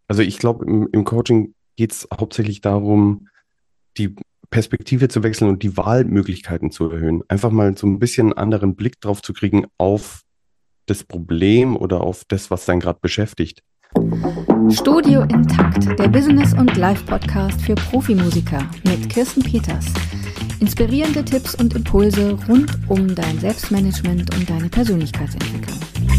Also ich glaube, im Coaching geht es hauptsächlich darum, die Perspektive zu wechseln und die Wahlmöglichkeiten zu erhöhen. Einfach mal so ein bisschen einen anderen Blick drauf zu kriegen auf das Problem oder auf das, was einen gerade beschäftigt. Studio Intakt, der Business- und Live-Podcast für Profimusiker mit Kirsten Peters. Inspirierende Tipps und Impulse rund um dein Selbstmanagement und deine Persönlichkeitsentwicklung.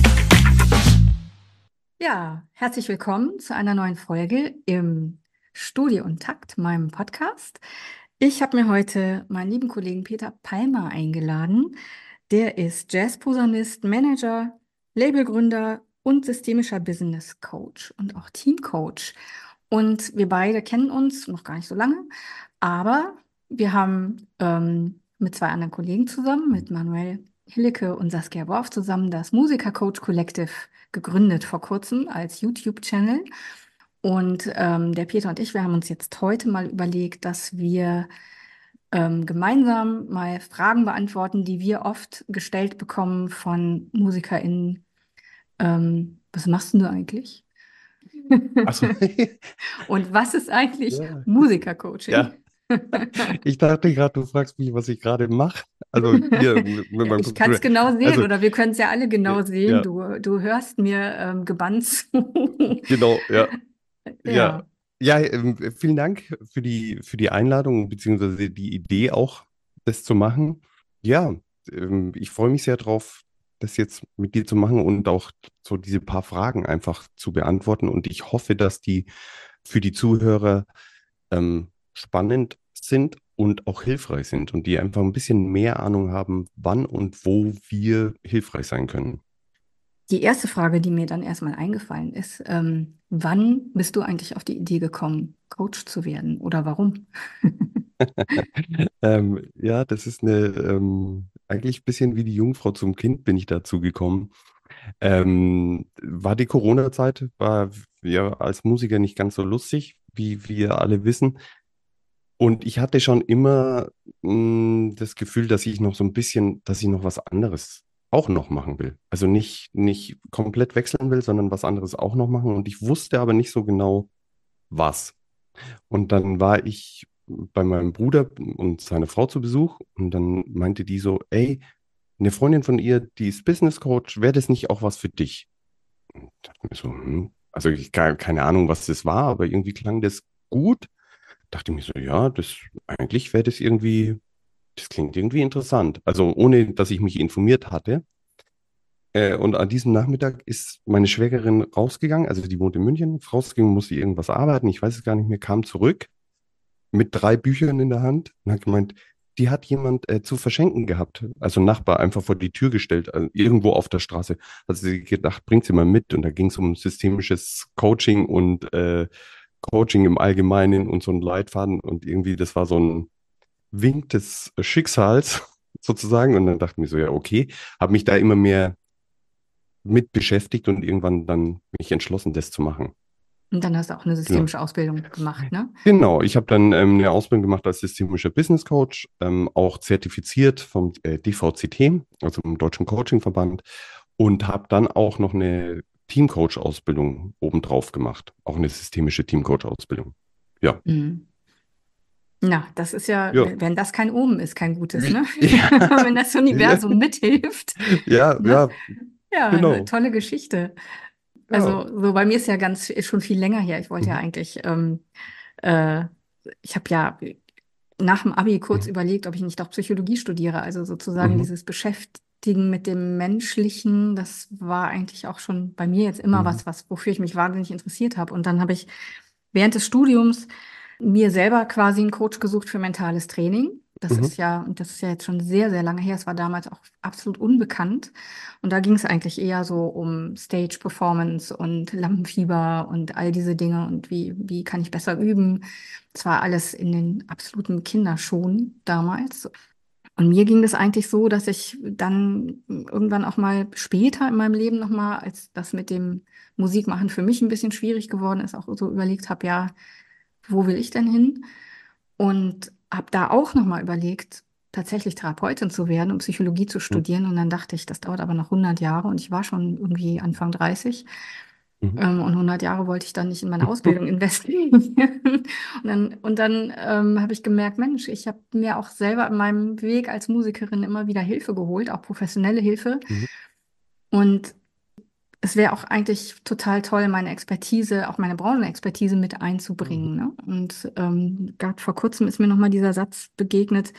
Ja, herzlich willkommen zu einer neuen Folge im Studio Intakt, meinem Podcast. Ich habe mir heute meinen lieben Kollegen Peter Palmer eingeladen. Der ist Jazzposaunist, Manager, Labelgründer und systemischer Business Coach und auch Teamcoach. Und wir beide kennen uns noch gar nicht so lange, aber wir haben mit zwei anderen Kollegen zusammen, mit Manuel Hillecke und Saskia Worf zusammen, das Musiker Coach Collective gegründet vor kurzem als YouTube-Channel. Und der Peter und ich, wir haben uns jetzt heute mal überlegt, dass wir gemeinsam mal Fragen beantworten, die wir oft gestellt bekommen von MusikerInnen. Was machst denn du eigentlich? Achso, Und was ist eigentlich ja, Musikercoaching? ja. Ich dachte gerade, du fragst mich, was ich gerade mache. Also hier mit Ja, meinem ich kann es Computer. genau sehen Also, oder wir können es ja alle genau sehen. ja, Du hörst mir gebannt zu. genau, ja. Ja, Ja, ja, vielen Dank für die Einladung, beziehungsweise die Idee auch, das zu machen. Ja, ich freue mich sehr drauf, das jetzt mit dir zu machen und auch so diese paar Fragen einfach zu beantworten. Und ich hoffe, dass die für die Zuhörer spannend sind und auch hilfreich sind und die einfach ein bisschen mehr Ahnung haben, wann und wo wir hilfreich sein können. die erste Frage, die mir dann erstmal eingefallen ist, wann bist du eigentlich auf die Idee gekommen, Coach zu werden oder warum? Ja, das ist eigentlich ein bisschen wie die Jungfrau zum Kind bin ich dazu gekommen. War die Corona-Zeit, war ja als Musiker nicht ganz so lustig, wie wir alle wissen. Und ich hatte schon immer das Gefühl, dass ich noch so ein bisschen, dass ich noch was anderes auch noch machen will. Also nicht komplett wechseln will, sondern was anderes auch noch machen. Und ich wusste aber nicht so genau, was. Und dann war ich bei meinem Bruder und seiner Frau zu Besuch und dann meinte die so, ey, eine Freundin von ihr, die ist Business Coach, wäre das nicht auch was für dich? Und ich dachte mir so, also keine Ahnung, was das war, aber irgendwie klang das gut. Dachte mir so, ja, eigentlich wäre das irgendwie, das klingt irgendwie interessant. Also ohne, dass ich mich informiert hatte. Und an diesem Nachmittag ist meine Schwägerin rausgegangen, also die wohnt in München, ist rausgegangen, musste irgendwas arbeiten, ich weiß es gar nicht mehr, kam zurück mit 3 Büchern in der Hand und hat gemeint, die hat jemand zu verschenken gehabt. Also ein Nachbar einfach vor die Tür gestellt, also irgendwo auf der Straße. Hat sie gedacht, bringt sie mal mit. Und da ging es um systemisches Coaching und Coaching im Allgemeinen und so ein Leitfaden. Und irgendwie, das war so ein Wink des Schicksals sozusagen. Und dann dachte ich mir so, ja, okay, habe mich da immer mehr mit beschäftigt und irgendwann dann mich entschlossen, das zu machen. Und dann hast du auch eine Genau. systemische Ausbildung gemacht, ne? Genau, ich habe dann eine Ausbildung gemacht als systemischer Business Coach, auch zertifiziert vom DVCT, also dem Deutschen Coaching-Verband, und habe dann auch noch eine Teamcoach-Ausbildung obendrauf gemacht, auch eine systemische Teamcoach-Ausbildung. Ja, Mhm. Na, das ist ja, ja, wenn das kein Omen ist, kein gutes, ne? ja, Wenn das ja, Universum mithilft, ja, ne? ja, Ja, eine genau, tolle Geschichte. ja. Also, so bei mir ist ja ist schon viel länger her. Ich wollte ja Mhm. eigentlich, äh, ich habe ja nach dem Abi kurz Mhm. überlegt, ob ich nicht doch Psychologie studiere. Also sozusagen Mhm. dieses Beschäftigen mit dem Menschlichen, das war eigentlich auch schon bei mir jetzt immer Mhm. wofür ich mich wahnsinnig interessiert habe. Und dann habe ich während des Studiums mir selber quasi einen Coach gesucht für mentales Training. Mhm. Und das ist ja jetzt schon sehr, sehr lange her. Es war damals auch absolut unbekannt. Und da ging es eigentlich eher so um Stage Performance und Lampenfieber und all diese Dinge und wie kann ich besser üben. Das war alles in den absoluten Kinderschuhen damals. Und mir ging das eigentlich so, dass ich dann irgendwann auch mal später in meinem Leben nochmal, als das mit dem Musikmachen für mich ein bisschen schwierig geworden ist, auch so überlegt habe, ja, wo will ich denn hin? Und habe da auch nochmal überlegt, tatsächlich Therapeutin zu werden und Psychologie zu Mhm. studieren. Und dann dachte ich, das dauert aber noch 100 Jahre und ich war schon irgendwie Anfang 30. Mhm. Und 100 Jahre wollte ich dann nicht in meine Ausbildung investieren. Und dann habe ich gemerkt, Mensch, ich habe mir auch selber in meinem Weg als Musikerin immer wieder Hilfe geholt, auch professionelle Hilfe. Mhm. Und es wäre auch eigentlich total toll, meine Expertise, auch meine Branchenexpertise mit Mhm. einzubringen. Ne? Und gerade vor kurzem ist mir nochmal dieser Satz begegnet,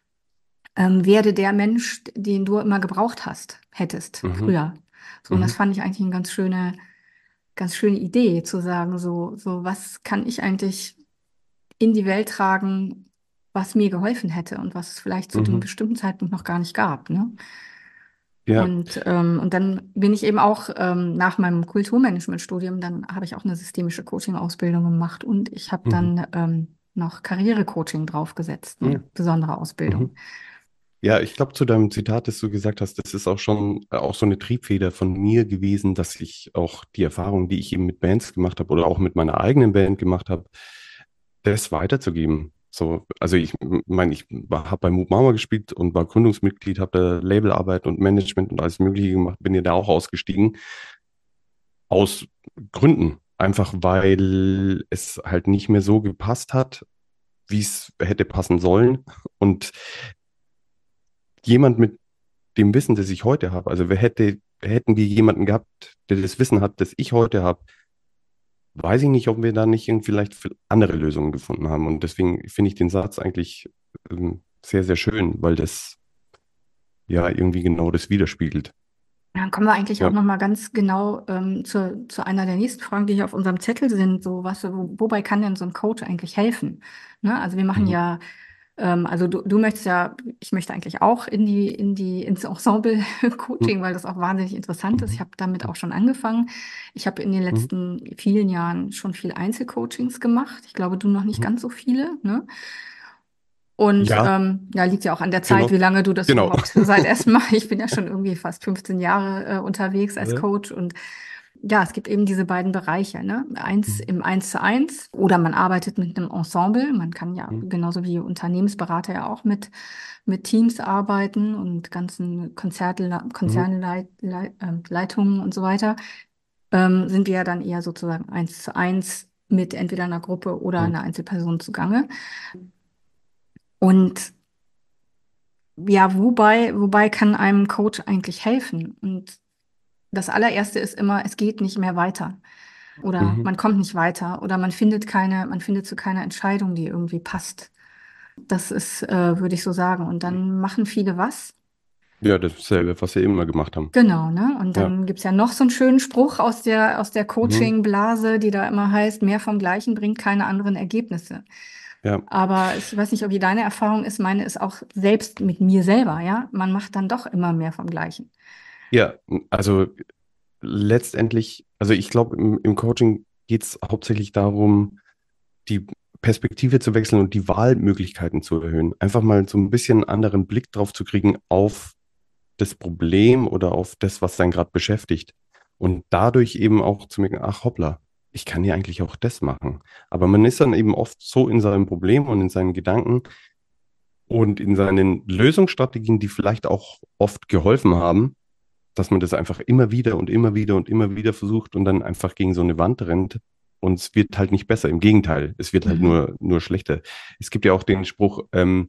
werde der Mensch, den du immer gebraucht hättest, Mhm. früher. So, und das Mhm. fand ich eigentlich eine ganz schöne Idee, zu sagen, so, was kann ich eigentlich in die Welt tragen, was mir geholfen hätte und was es vielleicht zu dem Mhm. bestimmten Zeitpunkt noch gar nicht gab, ne? Ja. Und dann bin ich eben auch nach meinem Kulturmanagement-Studium, dann habe ich auch eine systemische Coaching-Ausbildung gemacht und ich habe Mhm. dann noch Karrierecoaching draufgesetzt, eine Mhm. besondere Ausbildung. Mhm. Ja, ich glaube, zu deinem Zitat, das du gesagt hast, das ist auch schon auch so eine Triebfeder von mir gewesen, dass ich auch die Erfahrung, die ich eben mit Bands gemacht habe oder auch mit meiner eigenen Band gemacht habe, das weiterzugeben. So, also ich meine, ich habe bei Mut Mama gespielt und war Gründungsmitglied, habe da Labelarbeit und Management und alles Mögliche gemacht, bin ja da auch ausgestiegen. Aus Gründen. Einfach weil es halt nicht mehr so gepasst hat, wie es hätte passen sollen. Und jemand mit dem Wissen, das ich heute habe, also hätten wir jemanden gehabt, der das Wissen hat, das ich heute habe, weiß ich nicht, ob wir da nicht irgendwie vielleicht andere Lösungen gefunden haben. Und deswegen finde ich den Satz eigentlich sehr, sehr schön, weil das ja irgendwie genau das widerspiegelt. Dann kommen wir eigentlich auch Ja. noch mal ganz genau zu einer der nächsten Fragen, die hier auf unserem Zettel sind. So, wobei kann denn so ein Coach eigentlich helfen? Ne? Also wir machen Mhm. ja, also du möchtest ja, ich möchte eigentlich auch ins Ensemble-Coaching, weil das auch wahnsinnig interessant ist. Ich Mhm. habe damit auch schon angefangen. Ich habe in den Mhm. letzten vielen Jahren schon viel Einzelcoachings gemacht. Ich glaube, du noch nicht Mhm. ganz so viele, ne? Und Ja, ja, liegt ja auch an der Zeit, wie genau. lange du das Genau. überhaupt seit erst mal. Ich bin ja schon irgendwie fast 15 Jahre unterwegs als Ja. Coach und ja, es gibt eben diese beiden Bereiche, ne? Eins Mhm. im Eins zu eins oder man arbeitet mit einem Ensemble. Man kann ja Mhm. genauso wie Unternehmensberater ja auch mit Teams arbeiten und ganzen Mhm. Leitungen und so weiter. Sind wir ja dann eher sozusagen eins zu eins mit entweder einer Gruppe oder Mhm. einer Einzelperson zugange. Und ja, wobei kann einem Coach eigentlich helfen? Und das allererste ist immer, es geht nicht mehr weiter. Oder Mhm. man kommt nicht weiter oder man findet zu keiner Entscheidung, die irgendwie passt. Das ist, würde ich so sagen. Und dann machen viele was. Ja, dasselbe, was wir immer gemacht haben. Genau, ne? Und Ja. dann gibt's ja noch so einen schönen Spruch aus der Mhm. Coaching-Blase, die da immer heißt, mehr vom Gleichen bringt keine anderen Ergebnisse. Ja. Aber ich weiß nicht, wie deine Erfahrung ist. Meine ist auch selbst mit mir selber, ja. Man macht dann doch immer mehr vom Gleichen. Ja, also letztendlich, also ich glaube, im Coaching geht es hauptsächlich darum, die Perspektive zu wechseln und die Wahlmöglichkeiten zu erhöhen. Einfach mal so ein bisschen anderen Blick drauf zu kriegen auf das Problem oder auf das, was einen gerade beschäftigt. Und dadurch eben auch zu merken, ach hoppla, ich kann ja eigentlich auch das machen. Aber man ist dann eben oft so in seinem Problem und in seinen Gedanken und in seinen Lösungsstrategien, die vielleicht auch oft geholfen haben, dass man das einfach immer wieder und immer wieder und immer wieder versucht und dann einfach gegen so eine Wand rennt. Und es wird halt nicht besser. Im Gegenteil, es wird halt Mhm. nur schlechter. Es gibt ja auch den Spruch,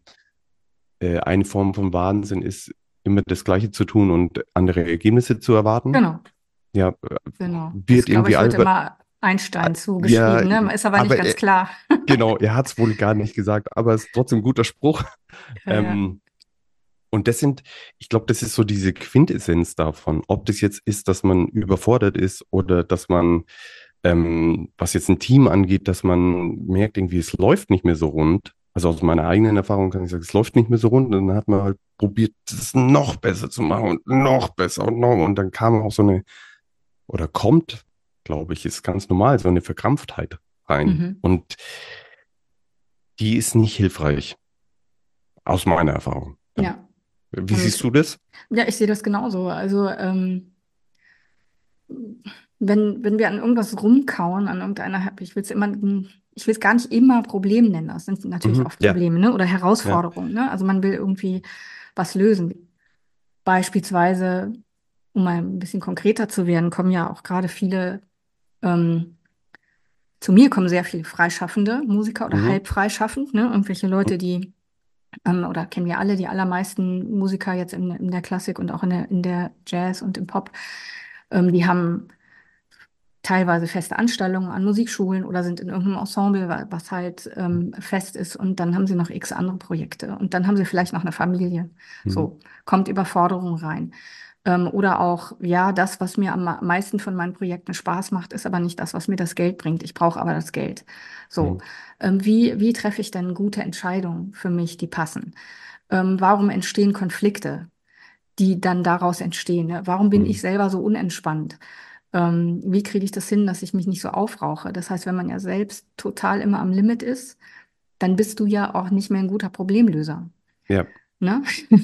eine Form von Wahnsinn ist, immer das Gleiche zu tun und andere Ergebnisse zu erwarten. Genau. Ja, Genau. Das, wird glaube irgendwie ich, wird albert. immer Einstein Ja, zugeschrieben, ne? Ist aber nicht aber ganz klar. genau, er hat es wohl gar nicht gesagt, aber es ist trotzdem ein guter Spruch. Ja, ja. Ähm, Und ich glaube, das ist so diese Quintessenz davon, ob das jetzt ist, dass man überfordert ist oder dass man, was jetzt ein Team angeht, dass man merkt, irgendwie, es läuft nicht mehr so rund. Also aus meiner eigenen Erfahrung kann ich sagen, es läuft nicht mehr so rund. Und dann hat man halt probiert, es noch besser zu machen und noch besser und noch. Und dann kam auch so eine, oder kommt, glaube ich, ist ganz normal, so eine Verkrampftheit rein. Mhm. Und die ist nicht hilfreich, aus meiner Erfahrung. Ja. Ja. Wie siehst Und du das? ja, ich sehe das genauso. Also, wenn wir an irgendwas rumkauen, an irgendeiner, ich will es gar nicht immer Problem nennen. Das sind natürlich Mhm. oft Ja. Probleme, ne? Oder Ja. Herausforderungen, ne? Also man will irgendwie was lösen. Beispielsweise, um mal ein bisschen konkreter zu werden, kommen ja auch gerade viele Ähm, Zu mir kommen sehr viele freischaffende Musiker oder Mhm. halb freischaffend, ne? Irgendwelche Leute, die, oder kennen wir alle, die allermeisten Musiker jetzt in der Klassik und auch in der Jazz und im Pop, die haben teilweise feste Anstellungen an Musikschulen oder sind in irgendeinem Ensemble, was halt fest ist. Und dann haben sie noch x andere Projekte. Und dann haben sie vielleicht noch eine Familie. Mhm. So, kommt Überforderung rein. Oder auch, ja, das, was mir am meisten von meinen Projekten Spaß macht, ist aber nicht das, was mir das Geld bringt. Ich brauche aber das Geld. So, Mhm. wie treffe ich denn gute Entscheidungen für mich, die passen? Warum entstehen Konflikte, die dann daraus entstehen? Ne? Warum bin ich Mhm. selber so unentspannt? Wie kriege ich das hin, dass ich mich nicht so aufrauche? Das heißt, wenn man ja selbst total immer am Limit ist, dann bist du ja auch nicht mehr ein guter Problemlöser. Ja, Ne?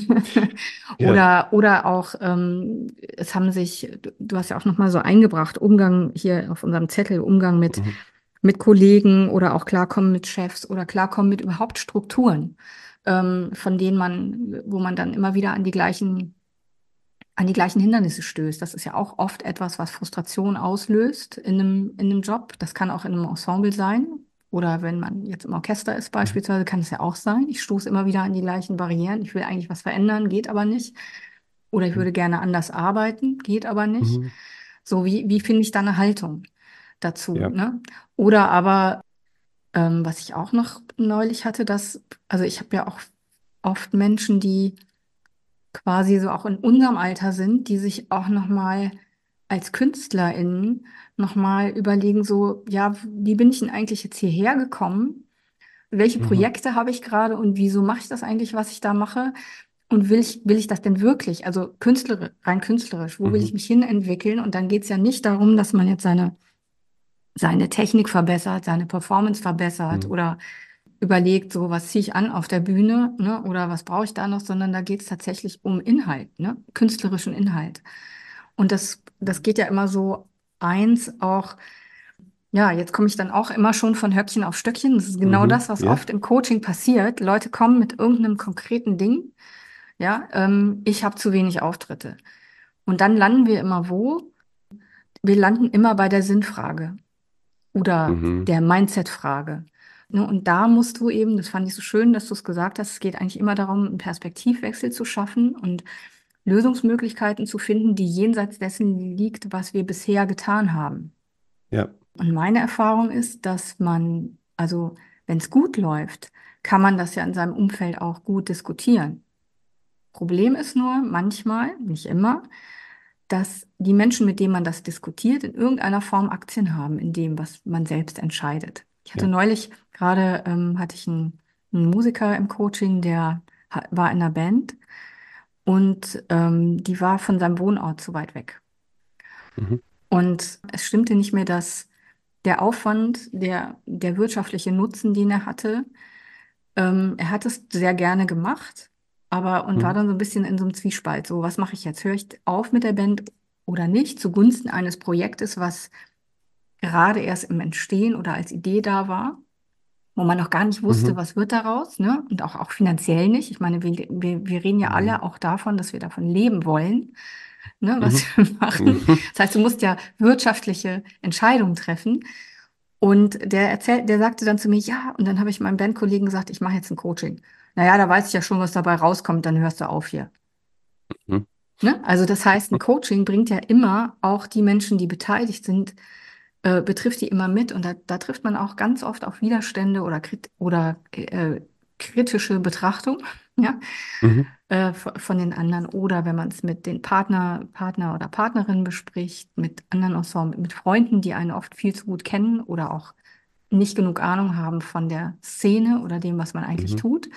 ja. Oder auch, es haben sich, du hast ja auch nochmal so eingebracht, Umgang hier auf unserem Zettel, Umgang Mhm. mit Kollegen oder auch Klarkommen mit Chefs oder Klarkommen mit überhaupt Strukturen, von denen wo man dann immer wieder an die gleichen Hindernisse stößt. Das ist ja auch oft etwas, was Frustration auslöst in einem Job. Das kann auch in einem Ensemble sein. Oder wenn man jetzt im Orchester ist Mhm. beispielsweise, kann es ja auch sein. Ich stoße immer wieder an die gleichen Barrieren. Ich will eigentlich was verändern, geht aber nicht. Oder ich würde gerne anders arbeiten, geht aber nicht. Mhm. So, wie finde ich da eine Haltung dazu, Ja. ne? Oder aber, was ich auch noch neulich hatte, also ich habe ja auch oft Menschen, die quasi so auch in unserem Alter sind, die sich auch nochmal als KünstlerInnen nochmal überlegen, so, ja, wie bin ich denn eigentlich jetzt hierher gekommen? Welche Mhm. Projekte habe ich gerade und wieso mache ich das eigentlich, was ich da mache? Und will ich das denn wirklich? Also rein künstlerisch, wo will ich Mhm. mich hin entwickeln? Und dann geht es ja nicht darum, dass man jetzt seine Technik verbessert, seine Performance verbessert Mhm. oder überlegt, so was ziehe ich an auf der Bühne, ne, oder was brauche ich da noch, sondern da geht es tatsächlich um Inhalt, ne, künstlerischen Inhalt. Und das geht ja immer so eins auch, ja, jetzt komme ich dann auch immer schon von Höckchen auf Stöckchen. Das ist genau Mhm. das, was Ja. oft im Coaching passiert. Leute kommen mit irgendeinem konkreten Ding, ja, ich habe zu wenig Auftritte. Und dann landen wir immer wo? Wir landen immer bei der Sinnfrage oder Mhm. der Mindset-Frage. Ne, und da musst du eben, das fand ich so schön, dass du es gesagt hast, es geht eigentlich immer darum, einen Perspektivwechsel zu schaffen und Lösungsmöglichkeiten zu finden, die jenseits dessen liegt, was wir bisher getan haben. Ja. Und meine Erfahrung ist, dass man, also wenn es gut läuft, kann man das ja in seinem Umfeld auch gut diskutieren. Problem ist nur manchmal, nicht immer, dass die Menschen, mit denen man das diskutiert, in irgendeiner Form Aktien haben in dem, was man selbst entscheidet. Ich hatte Ja. neulich gerade, hatte ich einen Musiker im Coaching, der war in einer Band und die war von seinem Wohnort zu weit weg. Mhm. Und es stimmte nicht mehr, dass der Aufwand, der wirtschaftliche Nutzen, den er hatte, er hat es sehr gerne gemacht, aber und war Mhm. dann so ein bisschen in so einem Zwiespalt. So, was mache ich jetzt? Höre ich auf mit der Band oder nicht, zugunsten eines Projektes, was gerade erst im Entstehen oder als Idee da war, wo man noch gar nicht wusste, Mhm. was wird daraus, ne? Und auch finanziell nicht. Ich meine, wir reden ja Mhm. alle auch davon, dass wir davon leben wollen, ne, was Mhm. wir machen. Mhm. Das heißt, du musst ja wirtschaftliche Entscheidungen treffen. Und der sagte dann zu mir, ja, und dann habe ich meinem Bandkollegen gesagt, ich mache jetzt ein Coaching. Naja, da weiß ich ja schon, was dabei rauskommt, dann hörst du auf hier. Mhm. Ne? Also das heißt, ein Coaching bringt ja immer auch die Menschen, die beteiligt sind, betrifft die immer mit. Und da trifft man auch ganz oft auf Widerstände oder kritische Betrachtung, ja, Mhm. von den anderen. Oder wenn man es mit den Partner oder Partnerinnen bespricht, mit anderen Ensemble, mit Freunden, die einen oft viel zu gut kennen oder auch nicht genug Ahnung haben von der Szene oder dem, was man eigentlich Mhm. tut.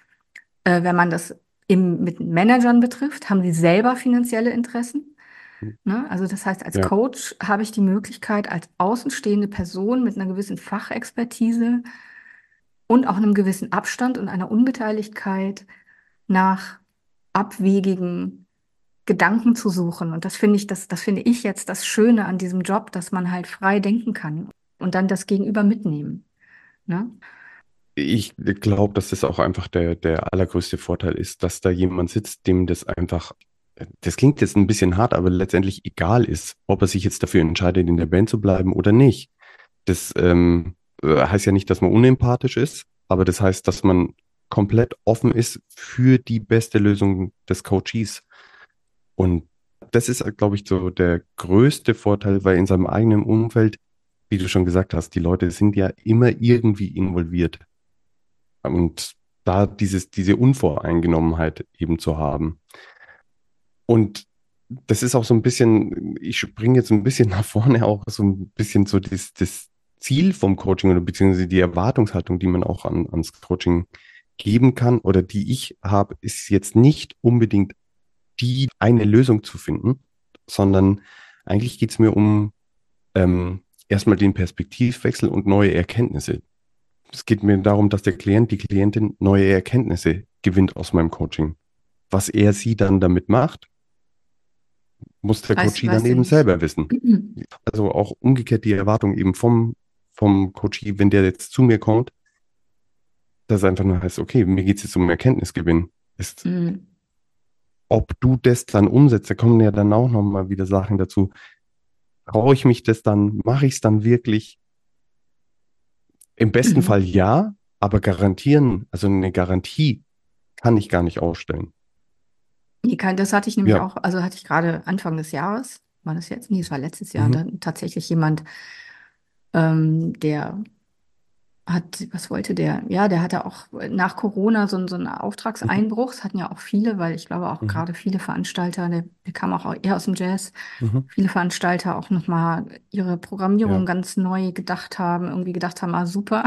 Wenn man das mit Managern betrifft, haben sie selber finanzielle Interessen. Mhm. Ne? Also das heißt, als Ja. Coach habe ich die Möglichkeit, als außenstehende Person mit einer gewissen Fachexpertise und auch einem gewissen Abstand und einer Unbeteiligkeit nach abwegigen Gedanken zu suchen. Und das finde ich jetzt das Schöne an diesem Job, dass man halt frei denken kann und dann das Gegenüber mitnehmen. Ne? Ich glaube, dass das auch einfach der allergrößte Vorteil ist, dass da jemand sitzt, dem das einfach das klingt jetzt ein bisschen hart, aber letztendlich egal ist, ob er sich jetzt dafür entscheidet, in der Band zu bleiben oder nicht. Das heißt ja nicht, dass man unempathisch ist, aber das heißt, dass man komplett offen ist für die beste Lösung des Coaches. Und das ist, glaube ich, so der größte Vorteil, weil in seinem eigenen Umfeld, wie du schon gesagt hast, die Leute sind ja immer irgendwie involviert. Und da diese Unvoreingenommenheit eben zu haben. Und das ist auch so ein bisschen, ich springe jetzt ein bisschen nach vorne, auch so ein bisschen so das Ziel vom Coaching oder beziehungsweise die Erwartungshaltung, die man auch ans Coaching geben kann oder die ich habe, ist jetzt nicht unbedingt die eine Lösung zu finden, sondern eigentlich geht es mir um erstmal den Perspektivwechsel und neue Erkenntnisse. Es geht mir darum, dass der Klient, die Klientin neue Erkenntnisse gewinnt aus meinem Coaching. Was er sie dann damit macht, muss der Coachee dann Weißt du eben nicht. selber wissen. Also auch umgekehrt die Erwartung eben vom Coachee, wenn der jetzt zu mir kommt, dass es einfach nur heißt, okay, mir geht es jetzt um Erkenntnisgewinn. Ist, Mhm. ob du das dann umsetzt, da kommen ja dann auch nochmal wieder Sachen dazu. Traue ich mich das dann? Mache ich es dann wirklich? Im besten Fall Mhm. ja, aber garantieren, also eine Garantie kann ich gar nicht ausstellen. Das hatte ich nämlich Ja. auch, also hatte ich gerade Anfang des Jahres, war das jetzt? Nee, es war letztes Jahr, Mhm. dann tatsächlich jemand, der hat, was wollte der? Ja, der hatte auch nach Corona so einen Mhm. Auftragseinbruch. Das hatten ja auch viele, weil ich glaube auch Mhm. gerade viele Veranstalter, der kam auch eher aus dem Jazz, Mhm. viele Veranstalter auch nochmal ihre Programmierung Ja. ganz neu gedacht haben, irgendwie gedacht haben, ah super,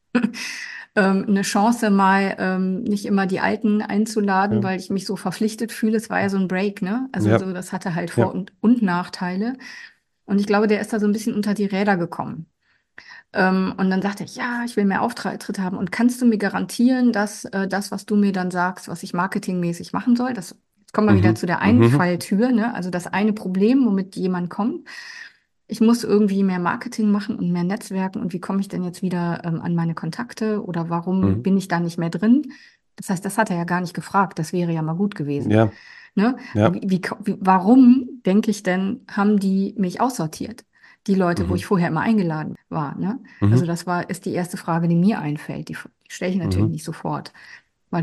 eine Chance mal nicht immer die Alten einzuladen, Ja. weil ich mich so verpflichtet fühle. Es war ja so ein Break, ne? Also Ja. so, das hatte halt Ja. und Nachteile. Und ich glaube, der ist da so ein bisschen unter die Räder gekommen. Und dann sagte ich, ja, ich will mehr Auftritte haben. Und kannst du mir garantieren, dass das, was du mir dann sagst, was ich marketingmäßig machen soll, jetzt kommen wir wieder Mhm. zu der einen Mhm. Falltür, ne? Also das eine Problem, womit jemand kommt. Ich muss irgendwie mehr Marketing machen und mehr Netzwerken. Und wie komme ich denn jetzt wieder an meine Kontakte? Oder warum Mhm. bin ich da nicht mehr drin? Das heißt, das hat er ja gar nicht gefragt. Das wäre ja mal gut gewesen. Ja. Ne? Ja. Warum, denke ich denn, haben die mich aussortiert? Die Leute, wo ich Mhm. vorher immer eingeladen war, ne? Also Mhm. ist die erste Frage, die mir einfällt. Die stelle ich natürlich Mhm. nicht sofort, weil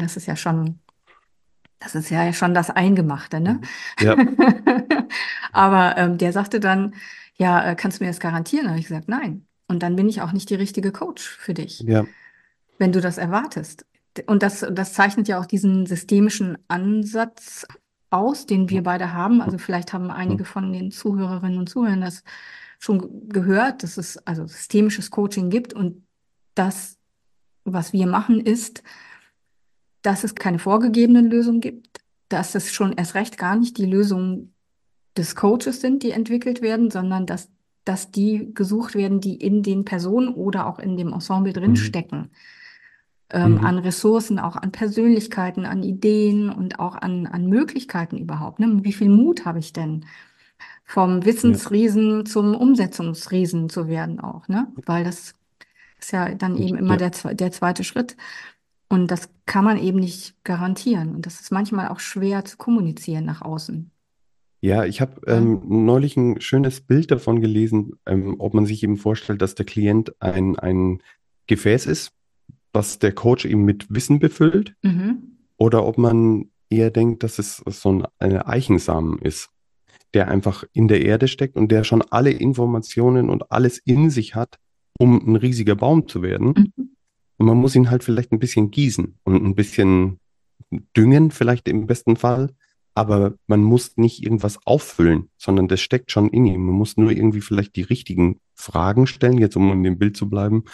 das ist ja schon das Eingemachte, ne? Mhm. Ja. Aber der sagte dann, ja, kannst du mir das garantieren? Da habe ich gesagt, nein. Und dann bin ich auch nicht die richtige Coach für dich, Ja. wenn du das erwartest. Und das zeichnet ja auch diesen systemischen Ansatz aus, den wir beide haben. Also vielleicht haben einige Mhm. von den Zuhörerinnen und Zuhörern das schon gehört, dass es also systemisches Coaching gibt und das, was wir machen, ist, dass es keine vorgegebenen Lösungen gibt, dass es schon erst recht gar nicht die Lösungen des Coaches sind, die entwickelt werden, sondern dass die gesucht werden, die in den Personen oder auch in dem Ensemble drin Mhm. stecken. Mhm. An Ressourcen, auch an Persönlichkeiten, an Ideen und auch an Möglichkeiten überhaupt. Ne? Wie viel Mut habe ich denn, vom Ja. Wissensriesen zum Umsetzungsriesen zu werden auch, ne? Weil das ist ja dann eben immer Ja. der zweite Schritt. Und das kann man eben nicht garantieren. Und das ist manchmal auch schwer zu kommunizieren nach außen. Ja, ich habe Ne? neulich ein schönes Bild davon gelesen, ob man sich eben vorstellt, dass der Klient ein Gefäß ist, was der Coach eben mit Wissen befüllt, Mhm. oder ob man eher denkt, dass es so eine Eichensamen ist, der einfach in der Erde steckt und der schon alle Informationen und alles in sich hat, um ein riesiger Baum zu werden. Mhm. Und man muss ihn halt vielleicht ein bisschen gießen und ein bisschen düngen, vielleicht im besten Fall. Aber man muss nicht irgendwas auffüllen, sondern das steckt schon in ihm. Man muss nur irgendwie vielleicht die richtigen Fragen stellen, jetzt um in dem Bild zu bleiben,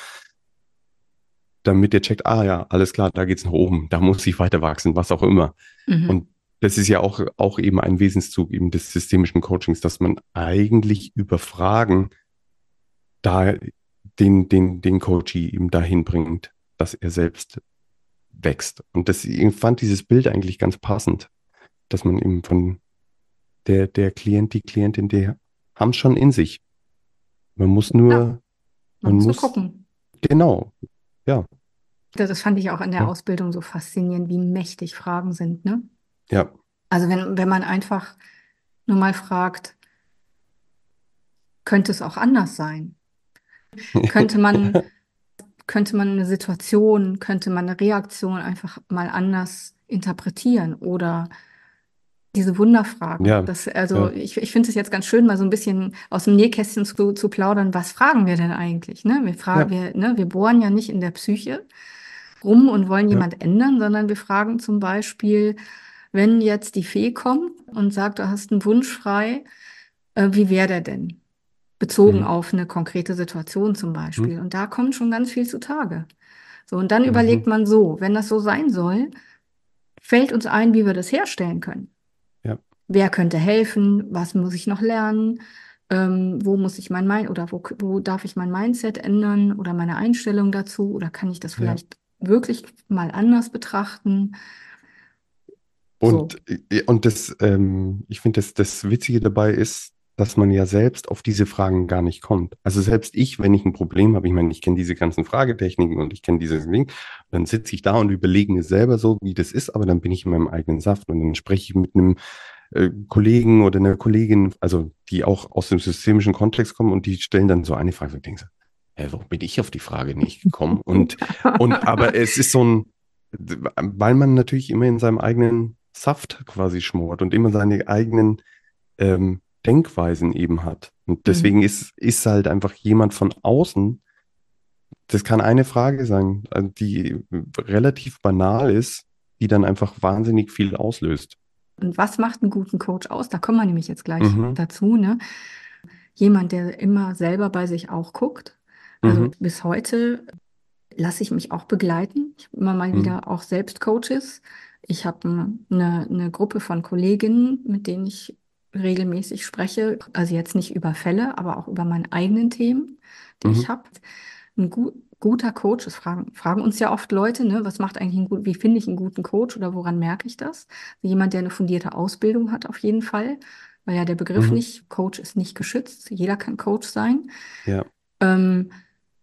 damit er checkt, ah ja, alles klar, da geht's nach oben, da muss ich weiter wachsen, was auch immer. Mhm. Und das ist ja auch eben ein Wesenszug eben des systemischen Coachings, dass man eigentlich über Fragen da den Coachee eben dahin bringt, dass er selbst wächst. Und ich fand dieses Bild eigentlich ganz passend, dass man eben von der Klient, die Klientin, die haben es schon in sich. Man muss Ja, nur, man man muss nur muss, gucken. genau, ja, Das fand ich auch an der ja, Ausbildung so faszinierend, wie mächtig Fragen sind, ne? ja, Also wenn man einfach nur mal fragt, könnte es auch anders sein? Könnte man, könnte man eine Situation, könnte man eine Reaktion einfach mal anders interpretieren oder diese Wunderfragen. Ja, Also ja, ich finde es jetzt ganz schön, mal so ein bisschen aus dem Nähkästchen zu plaudern. Was fragen wir denn eigentlich? Ne? ja, Wir bohren ja nicht in der Psyche rum und wollen ja, jemand ändern, sondern wir fragen zum Beispiel, wenn jetzt die Fee kommt und sagt, du hast einen Wunsch frei, wie wäre der denn? Bezogen mhm, auf eine konkrete Situation zum mhm, Beispiel. Und da kommt schon ganz viel zutage. So, und dann mhm, überlegt man so, wenn das so sein soll, fällt uns ein, wie wir das herstellen können. ja, Wer könnte helfen? Was muss ich noch lernen? Wo muss ich mein Mind oder wo darf ich mein Mindset ändern oder meine Einstellung dazu? Oder kann ich das ja. vielleicht wirklich mal anders betrachten? So. Und ich finde, das Witzige dabei ist, dass man ja selbst auf diese Fragen gar nicht kommt. Also selbst ich, wenn ich ein Problem habe, ich meine, ich kenne diese ganzen Fragetechniken und ich kenne dieses Ding, dann sitze ich da und überlege mir selber so, wie das ist, aber dann bin ich in meinem eigenen Saft und dann spreche ich mit einem Kollegen oder einer Kollegin, also die auch aus dem systemischen Kontext kommen und die stellen dann so eine Frage und denken so, hä, warum bin ich auf die Frage nicht gekommen? Aber es ist so ein, weil man natürlich immer in seinem eigenen Saft quasi schmort und immer seine eigenen Denkweisen eben hat. Und deswegen Mhm. ist halt einfach jemand von außen, das kann eine Frage sein, die relativ banal ist, die dann einfach wahnsinnig viel auslöst. Und was macht einen guten Coach aus? Da kommen wir nämlich jetzt gleich Mhm, dazu, ne? Jemand, der immer selber bei sich auch guckt. Also mhm, bis heute lasse ich mich auch begleiten. Ich habe immer mal mhm, wieder auch selbst Coaches. Ich habe eine Gruppe von Kolleginnen, mit denen ich regelmäßig spreche. Also jetzt nicht über Fälle, aber auch über meine eigenen Themen, die ich mhm, habe. Ein guter Coach, fragen uns ja oft Leute, ne, was macht eigentlich wie finde ich einen guten Coach oder woran merke ich das? Jemand, der eine fundierte Ausbildung hat, auf jeden Fall, weil ja der Begriff mhm, nicht, Coach ist nicht geschützt. Jeder kann Coach sein. ja, Ähm,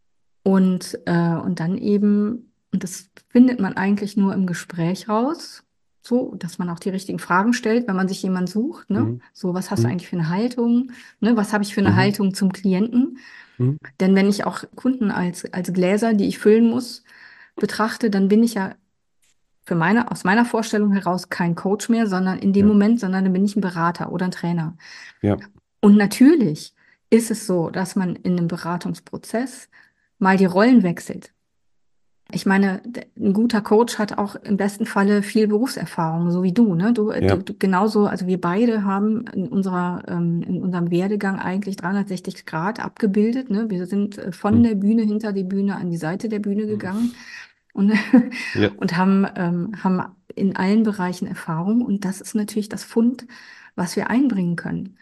und dann eben, und das findet man eigentlich nur im Gespräch raus, so, dass man auch die richtigen Fragen stellt, wenn man sich jemanden sucht, ne? mhm, So, was hast du mhm, eigentlich für eine Haltung? Ne? Was habe ich für eine mhm, Haltung zum Klienten? mhm, Denn wenn ich auch Kunden als Gläser, die ich füllen muss, betrachte, dann bin ich ja aus meiner Vorstellung heraus kein Coach mehr, sondern in dem ja, Moment, sondern dann bin ich ein Berater oder ein Trainer. ja, Und natürlich ist es so, dass man in einem Beratungsprozess mal die Rollen wechselt. Ich meine, ein guter Coach hat auch im besten Falle viel Berufserfahrung, so wie du, ne? ja, Du genauso, also wir beide haben in unserem Werdegang eigentlich 360 Grad abgebildet, ne? Wir sind von mhm, der Bühne hinter die Bühne an die Seite der Bühne mhm, gegangen und, ja, und haben in allen Bereichen Erfahrung. Und das ist natürlich das Fund, was wir einbringen können.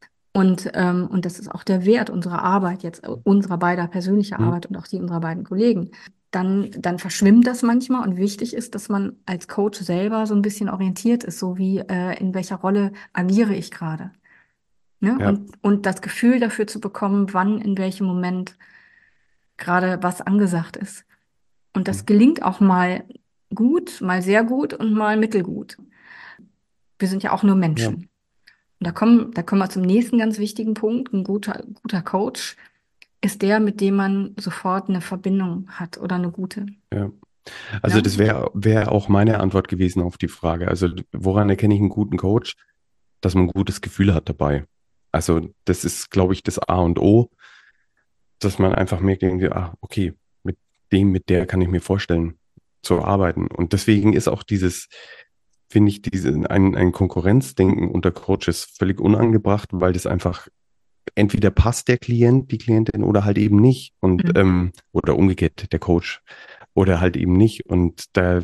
Und das ist auch der Wert unserer Arbeit, jetzt unserer beider persönlicher mhm, Arbeit und auch die unserer beiden Kollegen. Dann verschwimmt das manchmal und wichtig ist, dass man als Coach selber so ein bisschen orientiert ist, so wie in welcher Rolle agiere ich gerade. Ne? ja, Und das Gefühl dafür zu bekommen, wann, in welchem Moment gerade was angesagt ist. Und das mhm, gelingt auch mal gut, mal sehr gut und mal mittelgut. Wir sind ja auch nur ja, Menschen. Und da kommen wir zum nächsten ganz wichtigen Punkt. Ein guter Coach ist der, mit dem man sofort eine Verbindung hat oder eine gute. ja. Also Ne? das wär auch meine Antwort gewesen auf die Frage. Also woran erkenne ich einen guten Coach? Dass man ein gutes Gefühl hat dabei. Also das ist, glaube ich, das A und O, dass man einfach merkt, irgendwie, ah, okay, mit der kann ich mir vorstellen zu arbeiten. Und deswegen ist auch finde ich, ein Konkurrenzdenken unter Coaches völlig unangebracht, weil das einfach entweder passt der Klient, die Klientin oder halt eben nicht. Mhm. Oder umgekehrt, der Coach oder halt eben nicht. Und da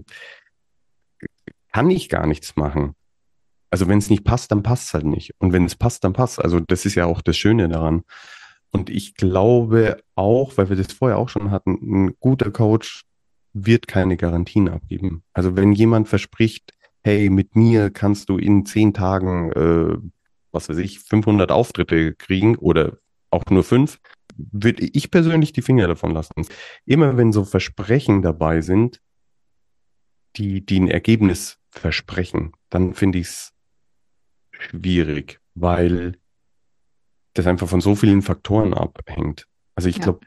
kann ich gar nichts machen. Also wenn es nicht passt, dann passt es halt nicht. Und wenn es passt, dann passt. Also das ist ja auch das Schöne daran. Und ich glaube auch, weil wir das vorher auch schon hatten, ein guter Coach wird keine Garantien abgeben. Also wenn jemand verspricht, hey, mit mir kannst du in 10 Tagen, was weiß ich, 500 Auftritte kriegen oder auch nur 5, würde ich persönlich die Finger davon lassen. Immer wenn so Versprechen dabei sind, die ein Ergebnis versprechen, dann finde ich es schwierig, weil das einfach von so vielen Faktoren abhängt. Also ich Ja. glaube,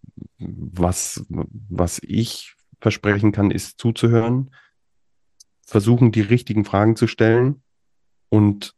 was ich versprechen kann, ist zuzuhören, versuchen, die richtigen Fragen zu stellen und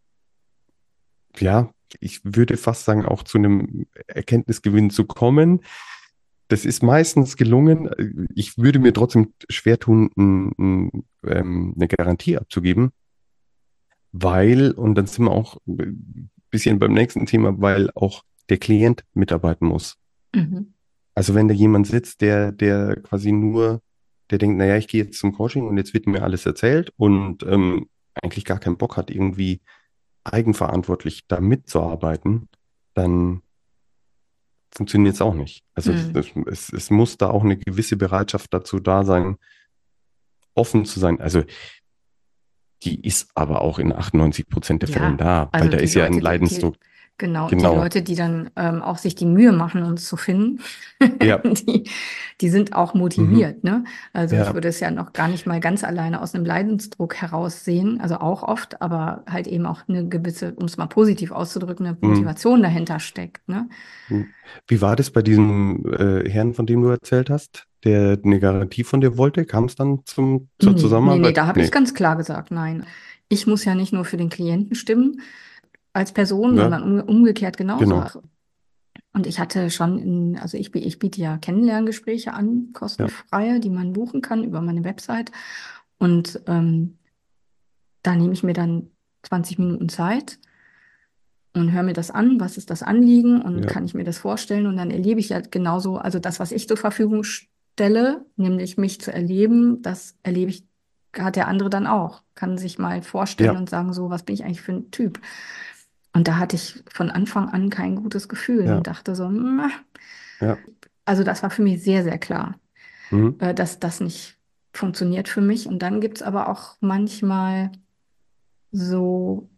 ja, ich würde fast sagen, auch zu einem Erkenntnisgewinn zu kommen. Das ist meistens gelungen. Ich würde mir trotzdem schwer tun, eine Garantie abzugeben, weil, und dann sind wir auch ein bisschen beim nächsten Thema, weil auch der Klient mitarbeiten muss. Mhm. Also wenn da jemand sitzt, der quasi nur, der denkt, naja, ich gehe jetzt zum Coaching und jetzt wird mir alles erzählt und eigentlich gar keinen Bock hat, irgendwie eigenverantwortlich da mitzuarbeiten, dann funktioniert es auch nicht. Also Mhm. es muss da auch eine gewisse Bereitschaft dazu da sein, offen zu sein. Also die ist aber auch in 98% der Fällen Ja, da, weil also da die ist ja ein Leute, Leidensdruck. genau, die Genau. Leute, die dann auch sich die Mühe machen, uns zu finden, Ja. die, die sind auch Mhm. motiviert, ne? Also ich Ja. würde es ja noch gar nicht mal ganz alleine aus einem Leidensdruck heraus sehen, also auch oft, aber halt eben auch eine gewisse, um es mal positiv auszudrücken, eine Mhm. Motivation dahinter steckt, ne? Mhm. Wie war das bei diesem Herrn, von dem du erzählt hast, der eine Garantie von dir wollte? Kam es dann zur Nee, Zusammenarbeit? da habe ich Nee. ganz klar gesagt, nein. Ich muss ja nicht nur für den Klienten stimmen als Person, Ja, sondern umgekehrt genauso. genau. Und ich hatte schon, also ich biete ja Kennenlerngespräche an, Ja. kostenfreie, die man buchen kann über meine Website. Und da nehme ich mir dann 20 Minuten Zeit und höre mir das an, was ist das Anliegen und Ja. kann ich mir das vorstellen. Und dann erlebe ich ja genauso, also das, was ich zur Verfügung stelle, nämlich mich zu erleben, das erlebe ich, hat der andere dann auch. Kann sich mal vorstellen Ja. und sagen, so, was bin ich eigentlich für ein Typ? Und da hatte ich von Anfang an kein gutes Gefühl Ja. und dachte so, Ja. also das war für mich sehr, sehr klar, Mhm. dass das nicht funktioniert für mich. Und dann gibt es aber auch manchmal so,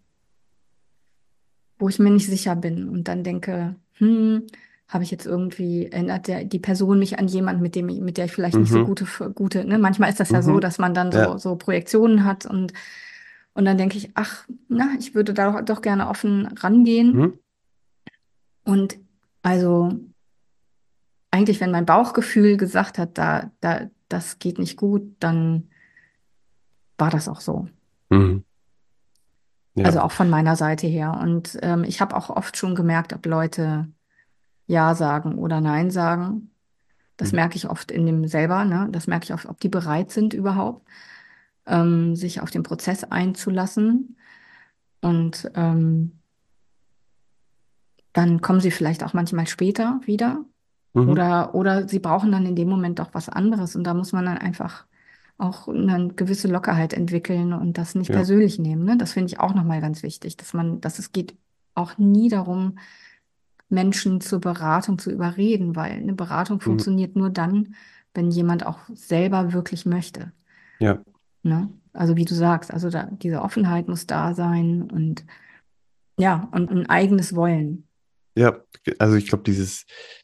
wo ich mir nicht sicher bin und dann denke, habe ich jetzt irgendwie, erinnert die Person mich an jemanden, mit der ich vielleicht nicht so Mhm. gute, ne? Manchmal ist das ja so, Mhm. dass man dann Ja. so Projektionen hat und dann denke ich, ach, na, ich würde da doch gerne offen rangehen. Mhm. Und also eigentlich, wenn mein Bauchgefühl gesagt hat, das geht nicht gut, dann war das auch so. Mhm. Ja. Also auch von meiner Seite her. Und ich habe auch oft schon gemerkt, ob Leute Ja sagen oder Nein sagen. Das Mhm. merke ich oft in dem selber, ne? Das merke ich oft, ob die bereit sind überhaupt, sich auf den Prozess einzulassen. Und dann kommen sie vielleicht auch manchmal später wieder. Mhm. Oder sie brauchen dann in dem Moment doch was anderes. Und da muss man dann einfach auch eine gewisse Lockerheit entwickeln und das nicht Ja. persönlich nehmen. Ne? Das finde ich auch nochmal ganz wichtig, dass es geht auch nie darum, Menschen zur Beratung zu überreden, weil eine Beratung Mhm. funktioniert nur dann, wenn jemand auch selber wirklich möchte. Ja. Ne? Also wie du sagst, also diese Offenheit muss da sein und ja, und ein eigenes Wollen. Ja. Also ich glaube, dieses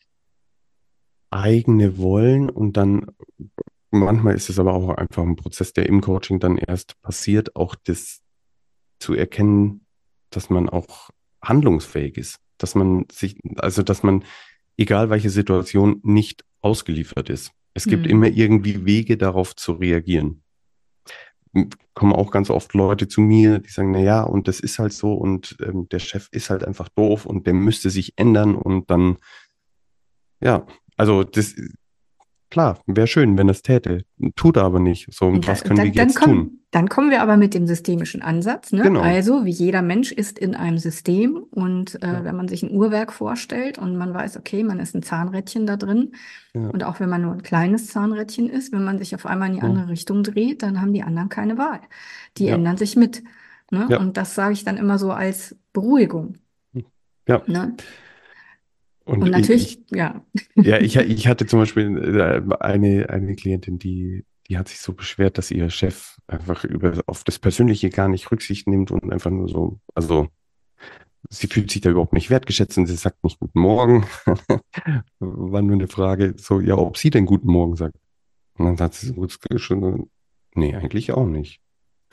eigene Wollen und dann manchmal ist es aber auch einfach ein Prozess, der im Coaching dann erst passiert, auch das zu erkennen, dass man auch handlungsfähig ist, dass man sich, also dass man, egal welche Situation, nicht ausgeliefert ist. Es gibt immer Hm. irgendwie Wege, darauf zu reagieren. Kommen auch ganz oft Leute zu mir, die sagen, na ja, und das ist halt so und der Chef ist halt einfach doof und der müsste sich ändern und dann, ja, also das, klar, wäre schön, wenn das täte, tut er aber nicht. So, und Und was können wir jetzt tun? dann kommen wir aber mit dem systemischen Ansatz, ne? Genau, Also, wie jeder Mensch ist in einem System und ja, wenn man sich ein Uhrwerk vorstellt und man weiß, okay, man ist ein Zahnrädchen da drin ja, und auch wenn man nur ein kleines Zahnrädchen ist, wenn man sich auf einmal in die ja, andere Richtung dreht, dann haben die anderen keine Wahl. Die ja, ändern sich mit, ne? ja, Und das sage ich dann immer so als Beruhigung, ja. ne? Und Und natürlich, ja. ja, ich hatte zum Beispiel eine Klientin, die hat sich so beschwert, dass ihr Chef einfach auf das Persönliche gar nicht Rücksicht nimmt und einfach nur so, also sie fühlt sich da überhaupt nicht wertgeschätzt und sie sagt nicht Guten Morgen. War nur eine Frage, so, ja, ob sie denn Guten Morgen sagt. Und dann hat sie so kurz schon, nee, eigentlich auch nicht.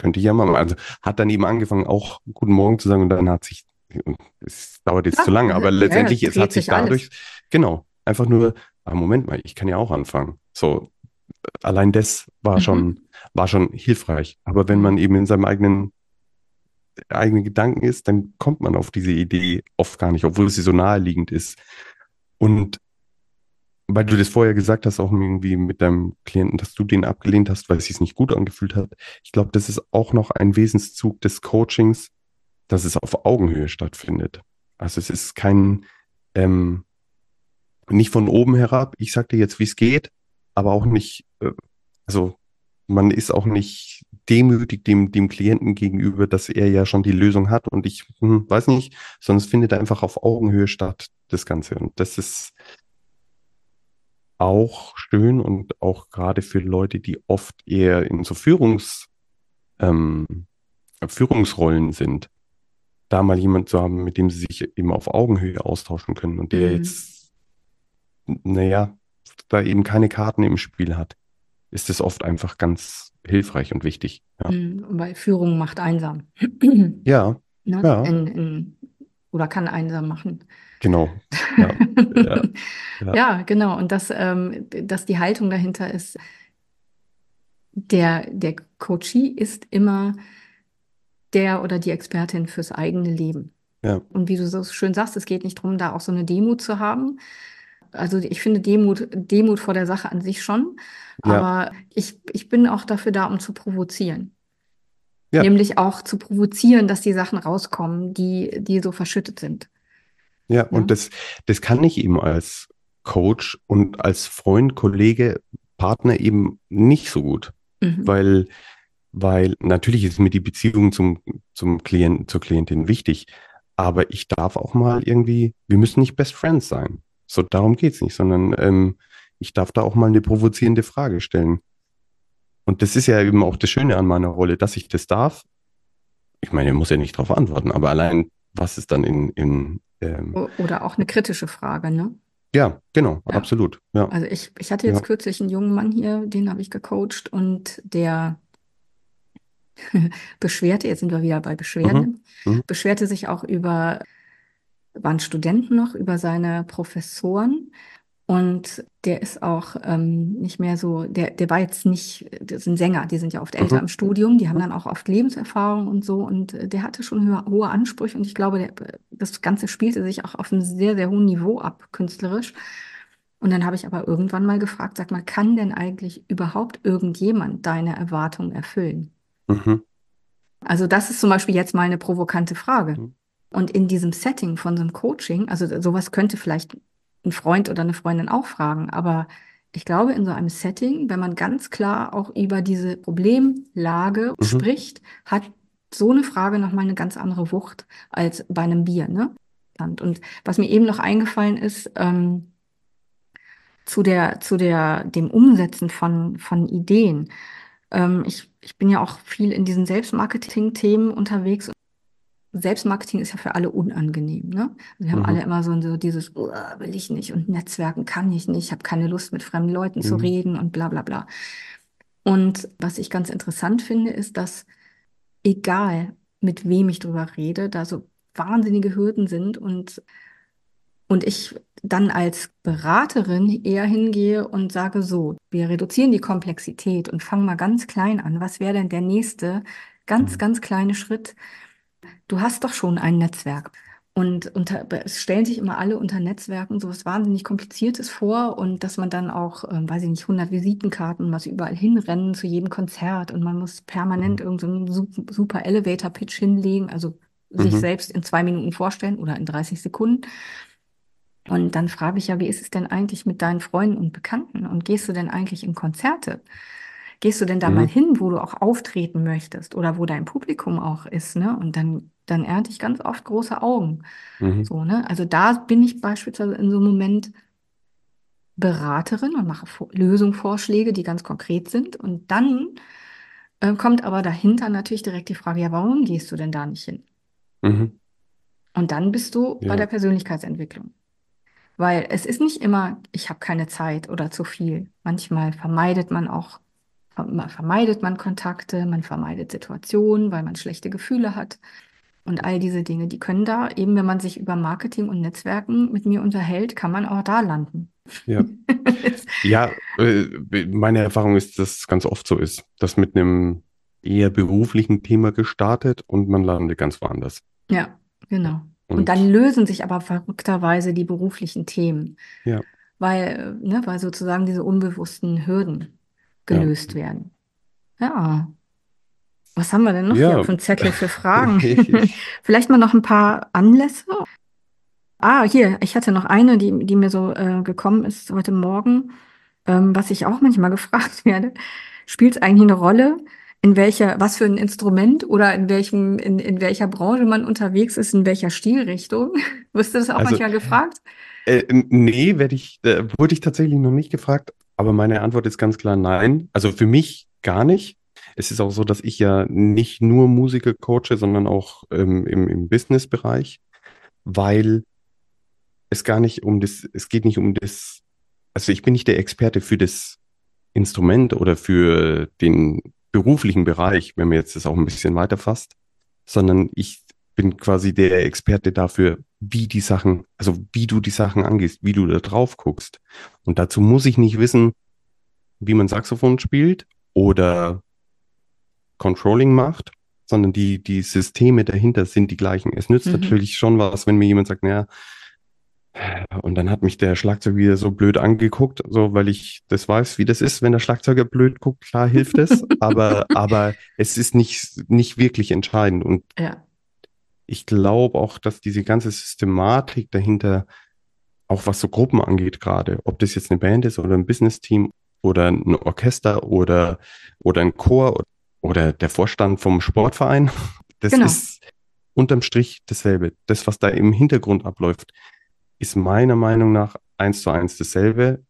könnte ich ja mal. Also hat dann eben angefangen, auch Guten Morgen zu sagen und dann hat sich, und es dauert jetzt zu Ja, lange, aber ja, ja, letztendlich, es hat dreht sich sich alles. dadurch, genau, einfach nur, Moment mal, ich kann ja auch anfangen. So, allein das Mhm. war schon hilfreich. Aber wenn man Mhm. eben in seinem eigenen Gedanken ist, dann kommt man auf diese Idee oft gar nicht, obwohl sie so naheliegend ist. Und weil du das vorher gesagt hast, auch irgendwie mit deinem Klienten, dass du den abgelehnt hast, weil es sich nicht gut angefühlt hat. Ich glaube, das ist auch noch ein Wesenszug des Coachings, dass es auf Augenhöhe stattfindet. Also es ist ähm, nicht von oben herab, ich sag dir jetzt, wie es geht, aber auch nicht, also man ist auch nicht demütig dem Klienten gegenüber, dass er ja schon die Lösung hat und ich weiß nicht, sondern es findet einfach auf Augenhöhe statt, das Ganze. Und das ist auch schön und auch gerade für Leute, die oft eher in so ähm, Führungsrollen sind, da mal jemand zu haben, mit dem sie sich eben auf Augenhöhe austauschen können und der Mhm. jetzt, naja, da eben keine Karten im Spiel hat, ist es oft einfach ganz hilfreich und wichtig. Ja, Mhm. Weil Führung macht einsam. ja, Ne? ja, Oder kann einsam machen. genau. Ja, ja, ja, Ja, genau. Und dass die Haltung dahinter ist, der Coachee ist immer der oder die Expertin fürs eigene Leben. ja, Und wie du so schön sagst, es geht nicht darum, da auch so eine Demut zu haben. Also ich finde Demut vor der Sache an sich schon, ja, aber ich bin auch dafür da, um zu provozieren. ja, Nämlich auch zu provozieren, dass die Sachen rauskommen, die so verschüttet sind. ja. Und Ne? das kann ich eben als Coach und als Freund, Kollege, Partner eben nicht so gut, Mhm. weil Weil natürlich ist mir die Beziehung zum Klienten, zur Klientin wichtig, aber ich darf auch mal irgendwie, wir müssen nicht Best Friends sein. So, darum geht's nicht, sondern ich darf da auch mal eine provozierende Frage stellen. Und das ist ja eben auch das Schöne an meiner Rolle, dass ich das darf. Ich meine, ich muss ja nicht darauf antworten, aber allein, was ist dann Oder auch eine kritische Frage, ne? ja, genau, Ja. absolut. Ja, Also ich hatte jetzt ja. kürzlich einen jungen Mann hier, den habe ich gecoacht und der beschwerte, jetzt sind wir wieder bei Mhm, Beschwerden, mhm, beschwerte sich auch waren Studenten noch, über seine Professoren. Und der ist auch nicht mehr so, der war jetzt nicht, das sind Sänger, die sind ja oft älter mhm, im Studium, die haben mhm, dann auch oft Lebenserfahrung und so. Und der hatte schon hohe Ansprüche und ich glaube, das Ganze spielte sich auch auf einem sehr, sehr hohen Niveau ab, künstlerisch. Und dann habe ich aber irgendwann mal gefragt, sag mal, kann denn eigentlich überhaupt irgendjemand deine Erwartungen erfüllen? mhm, Also das ist zum Beispiel jetzt mal eine provokante Frage. mhm, Und in diesem Setting von so einem Coaching, also sowas könnte vielleicht ein Freund oder eine Freundin auch fragen, aber ich glaube, in so einem Setting, wenn man ganz klar auch über diese Problemlage mhm, spricht, hat so eine Frage nochmal eine ganz andere Wucht als bei einem Bier, ne? Und was mir eben noch eingefallen ist, dem Umsetzen von Ideen. Ich bin ja auch viel in diesen Selbstmarketing-Themen unterwegs. Selbstmarketing ist ja für alle unangenehm, ne? Also wir haben mhm, alle immer so dieses, will ich nicht und Netzwerken kann ich nicht, ich habe keine Lust mit fremden Leuten zu mhm, reden und bla bla bla. Und was ich ganz interessant finde, ist, dass egal mit wem ich drüber rede, da so wahnsinnige Hürden sind und ich dann als Beraterin eher hingehe und sage so, wir reduzieren die Komplexität und fangen mal ganz klein an. Was wäre denn der nächste ganz, mhm, ganz kleine Schritt? Du hast doch schon ein Netzwerk. Es stellen sich immer alle unter Netzwerken so was wahnsinnig Kompliziertes vor und dass man dann auch, weiß ich nicht, 100 Visitenkarten, was überall hinrennen zu jedem Konzert und man muss permanent mhm, irgendeinen so super Elevator-Pitch hinlegen, also sich mhm, selbst in 2 Minuten vorstellen oder in 30 Sekunden. Und dann frage ich ja, wie ist es denn eigentlich mit deinen Freunden und Bekannten? Und gehst du denn eigentlich in Konzerte? Gehst du denn da mal mhm, hin, wo du auch auftreten möchtest oder wo dein Publikum auch ist, ne? Und dann ernte ich ganz oft große Augen. mhm, So, ne? Also da bin ich beispielsweise in so einem Moment Beraterin und mache Lösungsvorschläge, die ganz konkret sind. Und dann kommt aber dahinter natürlich direkt die Frage, ja, warum gehst du denn da nicht hin? mhm. Und dann bist du bei der Ja, Persönlichkeitsentwicklung. Weil es ist nicht immer, ich habe keine Zeit oder zu viel. Manchmal vermeidet man auch vermeidet man Kontakte, man vermeidet Situationen, weil man schlechte Gefühle hat. Und all diese Dinge, die können da, eben wenn man sich über Marketing und Netzwerken mit mir unterhält, kann man auch da landen. Ja. Ja, meine Erfahrung ist, dass es ganz oft so ist, dass mit einem eher beruflichen Thema gestartet und man landet ganz woanders. Ja, genau. Und dann Und lösen sich aber verrückterweise die beruflichen Themen, ja, weil sozusagen diese unbewussten Hürden ja, gelöst werden. Ja, was haben wir denn noch hier ja, auf dem Zettel für Fragen? ich, Vielleicht mal noch ein paar Anlässe. Ah, hier, ich hatte noch eine, die mir so gekommen ist heute Morgen, was ich auch manchmal gefragt werde. Spielt es eigentlich eine Rolle, was für ein Instrument oder in welcher Branche man unterwegs ist, in welcher Stilrichtung? Wirst du das auch also, manchmal gefragt? nee, wurde ich tatsächlich noch nicht gefragt, aber meine Antwort ist ganz klar nein. Also für mich gar nicht. Es ist auch so, dass ich ja nicht nur Musiker coache, sondern auch im Business-Bereich, weil es gar nicht um das, es geht nicht um das, also ich bin nicht der Experte für das Instrument oder für den beruflichen Bereich, wenn man jetzt das auch ein bisschen weiter fasst, sondern ich bin quasi der Experte dafür, wie die Sachen, also wie du die Sachen angehst, wie du da drauf guckst. Und dazu muss ich nicht wissen, wie man Saxophon spielt oder Controlling macht, sondern die Systeme dahinter sind die gleichen. Es nützt Mhm. natürlich schon was, wenn mir jemand sagt, naja, und dann hat mich der Schlagzeuger wieder so blöd angeguckt, so weil ich das weiß, wie das ist, wenn der Schlagzeuger blöd guckt, klar hilft es, aber es ist nicht wirklich entscheidend. Und Ja. ich glaube auch, dass diese ganze Systematik dahinter, auch was so Gruppen angeht gerade, ob das jetzt eine Band ist oder ein Business-Team oder ein Orchester oder ein Chor oder der Vorstand vom Sportverein, das Genau. ist unterm Strich dasselbe. Das, was da im Hintergrund abläuft, ist meiner Meinung nach eins zu eins dasselbe.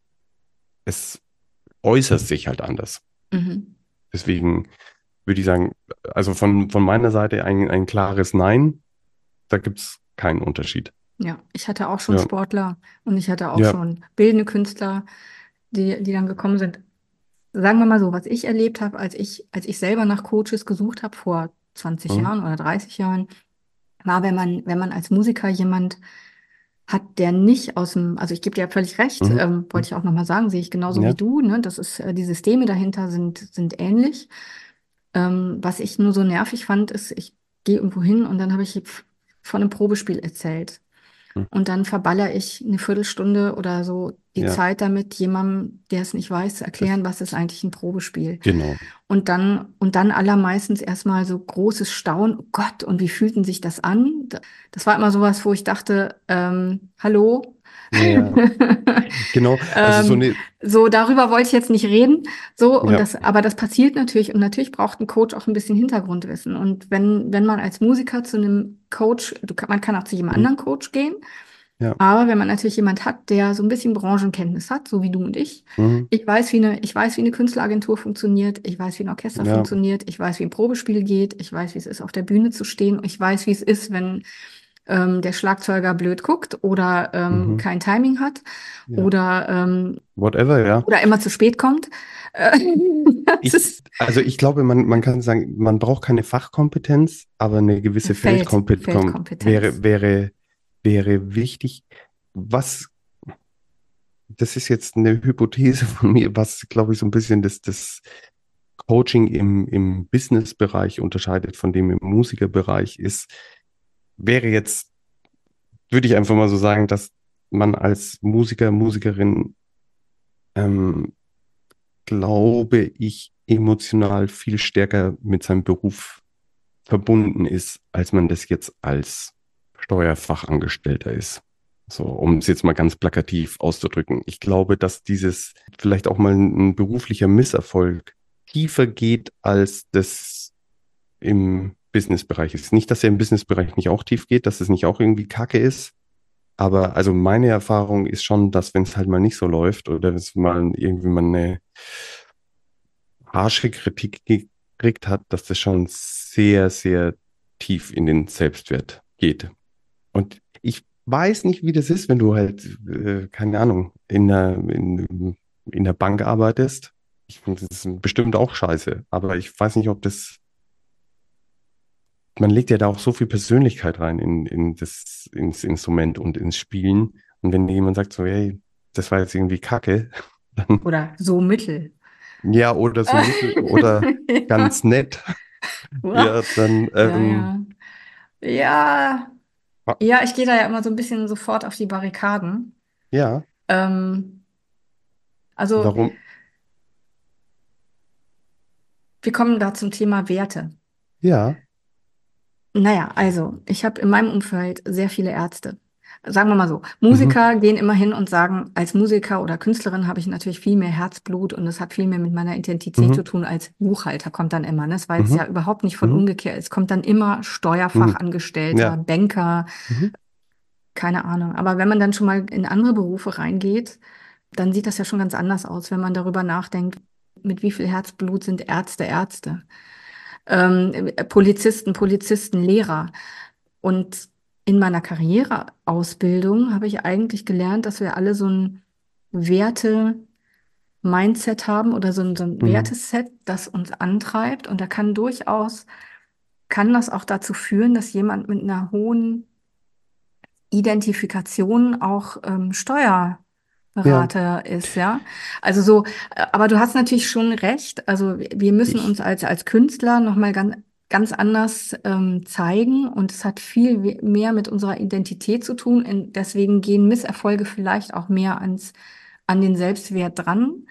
Es äußert sich halt anders. Mhm. Deswegen würde ich sagen, also von meiner Seite ein klares Nein. Da gibt es keinen Unterschied. Ja, ich hatte auch schon Ja, Sportler und ich hatte auch ja, schon bildende Künstler, die dann gekommen sind. Sagen wir mal so, was ich erlebt habe, als ich selber nach Coaches gesucht habe vor 20 mhm, Jahren oder 30 Jahren, war, wenn man als Musiker jemand hat, der nicht aus dem, also ich gebe dir ja völlig recht, mhm, wollte ich auch nochmal sagen, sehe ich genauso wie ja, du, ne? Das ist, die Systeme dahinter sind ähnlich. Was ich nur so nervig fand, ist, ich gehe irgendwo hin und dann habe ich von einem Probespiel erzählt. mhm, Und dann verballere ich eine Viertelstunde oder so die ja, Zeit damit, jemandem, der es nicht weiß, zu das, erklären, was ist eigentlich ein Probespiel. genau. Und dann allermeistens erstmal so großes Staunen, oh Gott, und wie fühlten sich das an? Das war immer sowas, wo ich dachte, hallo. Ja, ja, genau. Also so Ähm, eine, so, darüber wollte ich jetzt nicht reden. So, ja, aber das passiert natürlich. Und natürlich braucht ein Coach auch ein bisschen Hintergrundwissen. Und wenn man als Musiker zu einem Coach, man kann auch zu jemand mhm, anderen Coach gehen, ja, aber wenn man natürlich jemand hat, der so ein bisschen Branchenkenntnis hat, so wie du und mhm, ich weiß, wie eine Künstleragentur funktioniert, ich weiß, wie ein Orchester ja, funktioniert, ich weiß, wie ein Probespiel geht, ich weiß, wie es ist, auf der Bühne zu stehen, ich weiß, wie es ist, wenn der Schlagzeuger blöd guckt oder mhm, kein Timing hat ja, oder, whatever, ja. oder immer zu spät kommt. Äh, das ist Also ich glaube, man kann sagen, man braucht keine Fachkompetenz, aber eine gewisse Feldkompetenz Feldkompetenz. wäre wichtig. Was, das ist jetzt eine Hypothese von mir, was, glaube ich, so ein bisschen das Coaching im Business-Bereich unterscheidet von dem im Musikerbereich ist, wäre jetzt, würde ich einfach mal so sagen, dass man als Musiker, Musikerin, ähm, glaube ich, emotional viel stärker mit seinem Beruf verbunden ist, als man das jetzt als Steuerfachangestellter ist. So, um es jetzt mal ganz plakativ auszudrücken. Ich glaube, dass dieses vielleicht auch mal ein beruflicher Misserfolg tiefer geht, als das im Businessbereich ist. Nicht, dass er im Businessbereich nicht auch tief geht, dass es nicht auch irgendwie Kacke ist. Aber also meine Erfahrung ist schon, dass wenn es halt mal nicht so läuft oder wenn es mal irgendwie mal eine harsche Kritik gekriegt hat, dass das schon sehr, sehr tief in den Selbstwert geht. Und ich weiß nicht, wie das ist, wenn du halt, keine Ahnung, in der Bank arbeitest. Ich finde, das ist bestimmt auch scheiße, aber ich weiß nicht, ob das, man legt ja da auch so viel Persönlichkeit rein ins Instrument und ins Spielen. Und wenn jemand sagt so, hey, das war jetzt irgendwie Kacke, dann Oder so mittel. ja, oder so mittel oder Ja. ganz nett, ja, dann, Ja, ja. Ja, ah, ja, ich gehe da ja immer so ein bisschen sofort auf die Barrikaden. ja, Ähm, also, warum? wir kommen da zum Thema Werte. Ja, Naja, also, ich habe in meinem Umfeld sehr viele Ärzte. Sagen wir mal so, mhm, Musiker gehen immer hin und sagen, als Musiker oder Künstlerin habe ich natürlich viel mehr Herzblut und es hat viel mehr mit meiner Identität zu mhm, tun als Buchhalter kommt dann immer. Ne? Das war jetzt ja mhm, überhaupt nicht von mhm, umgekehrt. Es kommt dann immer mhm, Steuerfachangestellter, ja, Banker, mhm, keine Ahnung. Aber wenn man dann schon mal in andere Berufe reingeht, dann sieht das ja schon ganz anders aus, wenn man darüber nachdenkt, mit wie viel Herzblut sind Ärzte, Ärzte, Polizisten, Polizisten, Lehrer. Und in meiner Karriereausbildung habe ich eigentlich gelernt, dass wir alle so ein Werte-Mindset haben oder so ein mhm, Werteset, das uns antreibt. Und da kann das auch dazu führen, dass jemand mit einer hohen Identifikation auch ja, Steuerberater ist, ja. Also so, aber du hast natürlich schon recht. Also wir müssen ich, uns als Künstler nochmal ganz anders zeigen und es hat viel mehr mit unserer Identität zu tun. Und deswegen gehen Misserfolge vielleicht auch mehr an den Selbstwert dran.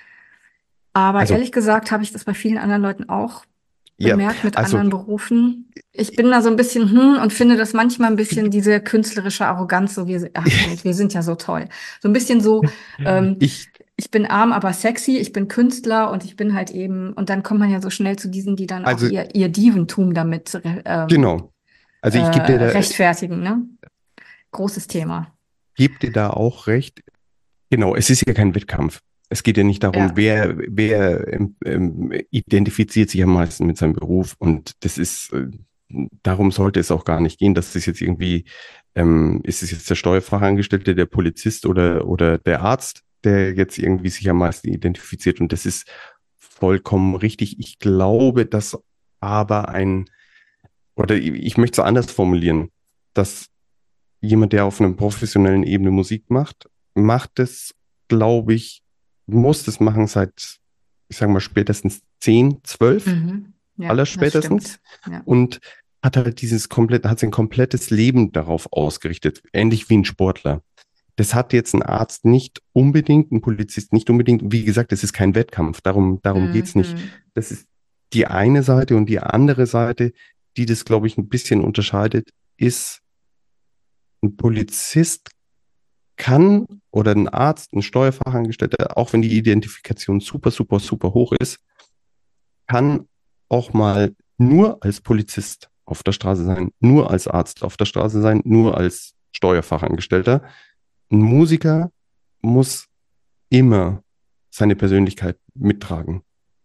Aber also, ehrlich gesagt habe ich das bei vielen anderen Leuten auch ja, bemerkt mit also, anderen Berufen. Ich bin da so ein bisschen und finde das manchmal ein bisschen diese künstlerische Arroganz, so ach Mensch, wir sind ja so toll. So ein bisschen so, ähm, ich, ich bin arm, aber sexy, ich bin Künstler und ich bin halt eben, und dann kommt man ja so schnell zu diesen, die dann auch also, ihr Dieventum damit genau, also ich rechtfertigen, ne? Großes Thema. geb dir da auch recht. Genau, es ist ja kein Wettkampf. Es geht ja nicht darum, Ja. wer identifiziert sich am meisten mit seinem Beruf. Und das ist, darum sollte es auch gar nicht gehen, dass es jetzt irgendwie, ist es jetzt der Steuerfachangestellte, der Polizist oder der Arzt, der jetzt irgendwie sich am meisten identifiziert. Und das ist vollkommen richtig. Ich glaube, dass aber oder ich möchte es anders formulieren, dass jemand, der auf einer professionellen Ebene Musik macht, macht es, glaube ich, muss das machen seit, ich sage mal, spätestens 10, 12, Mhm. Ja, das allerspätestens. stimmt. Ja. Und hat halt hat sein komplettes Leben darauf ausgerichtet, ähnlich wie ein Sportler. Das hat jetzt ein Arzt nicht unbedingt, ein Polizist nicht unbedingt. Wie gesagt, es ist kein Wettkampf, darum geht's nicht. Mhm. Das ist die eine Seite und die andere Seite, die das, glaube ich, ein bisschen unterscheidet, ist, ein Polizist kann oder ein Arzt, ein Steuerfachangestellter, auch wenn die Identifikation super, super, super hoch ist, kann auch mal nur als Polizist auf der Straße sein, nur als Arzt auf der Straße sein, nur als Steuerfachangestellter. Ein Musiker muss immer seine Persönlichkeit mittragen.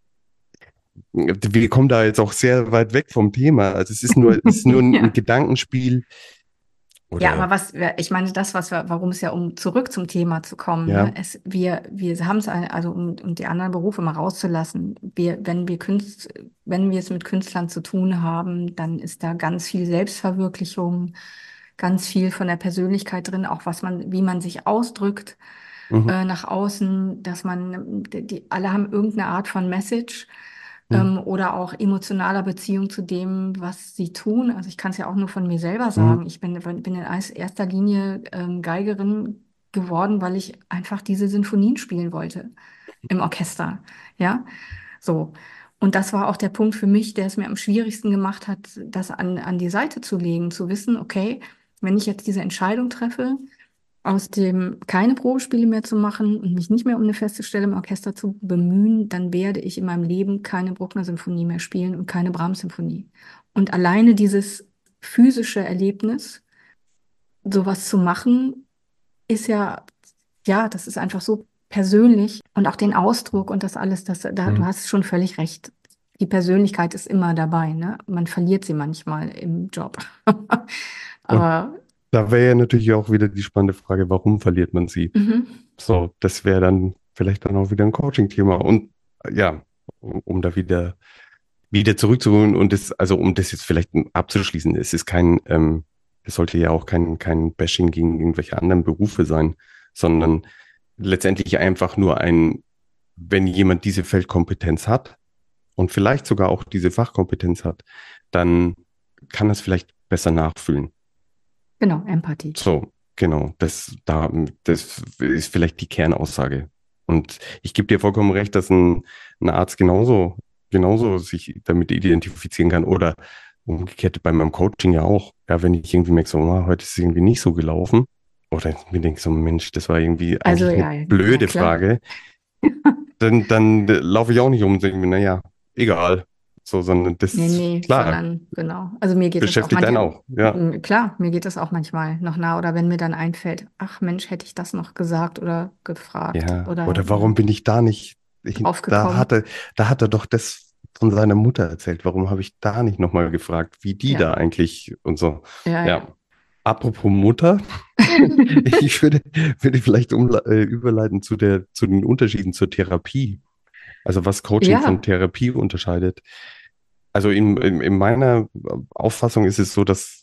Wir kommen da jetzt auch sehr weit weg vom Thema. Also es ist nur ein Ja. Gedankenspiel Ja, aber oder ich meine, warum es ja, um zurück zum Thema zu kommen, ne, ja, wir haben es, also um die anderen Berufe mal rauszulassen, wenn wir es mit Künstlern zu tun haben, dann ist da ganz viel Selbstverwirklichung, ganz viel von der Persönlichkeit drin, auch wie man sich ausdrückt, mhm, nach außen, dass die alle haben irgendeine Art von Message mhm, oder auch emotionaler Beziehung zu dem, was sie tun. Also ich kann es ja auch nur von mir selber mhm, sagen. Bin in erster Linie Geigerin geworden, weil ich einfach diese Sinfonien spielen wollte im Orchester. Ja, so. Und das war auch der Punkt für mich, der es mir am schwierigsten gemacht hat, das an die Seite zu legen, zu wissen, okay, wenn ich jetzt diese Entscheidung treffe, aus dem keine Probespiele mehr zu machen und mich nicht mehr um eine feste Stelle im Orchester zu bemühen, dann werde ich in meinem Leben keine Bruckner-Symphonie mehr spielen und keine Brahms-Symphonie. Und alleine dieses physische Erlebnis, sowas zu machen, ist ja, das ist einfach so persönlich und auch den Ausdruck und das alles, du mhm. hast schon völlig recht. Die Persönlichkeit ist immer dabei, ne? Man verliert sie manchmal im Job. Und Aber da wäre ja natürlich auch wieder die spannende Frage, warum verliert man sie? mhm. So, das wäre dann vielleicht dann auch wieder ein Coaching-Thema. Und ja, um da wieder zurückzuholen und das, also um das jetzt vielleicht abzuschließen, es ist es sollte ja auch kein Bashing gegen irgendwelche anderen Berufe sein, sondern letztendlich einfach nur wenn jemand diese Feldkompetenz hat und vielleicht sogar auch diese Fachkompetenz hat, dann kann es vielleicht besser nachfühlen. Genau, Empathie. So, genau, das ist vielleicht die Kernaussage. Und ich gebe dir vollkommen recht, dass ein Arzt genauso sich damit identifizieren kann oder umgekehrt bei meinem Coaching ja auch. Ja, wenn ich irgendwie merke, so, heute ist es irgendwie nicht so gelaufen oder mir denke so, Mensch, das war irgendwie Also eigentlich eine ja, ja blöde klar. Frage, dann laufe ich auch nicht um und denke mir, naja, egal. So, sondern Nee, das, nee, klar, sondern genau. Also mir geht es auch beschäftigt einen manchmal, auch. Ja, klar, mir geht es auch manchmal noch nah. Oder wenn mir dann einfällt, ach Mensch, hätte ich das noch gesagt oder gefragt ja. oder Oder warum bin ich da nicht, da draufgekommen. hat er doch das von seiner Mutter erzählt. Warum habe ich da nicht nochmal gefragt, wie die Ja, da eigentlich und so. ja, ja. Ja. Apropos Mutter, ich würde vielleicht überleiten zu den Unterschieden zur Therapie. Also was Coaching von Ja, Therapie unterscheidet. Also in meiner Auffassung ist es so, dass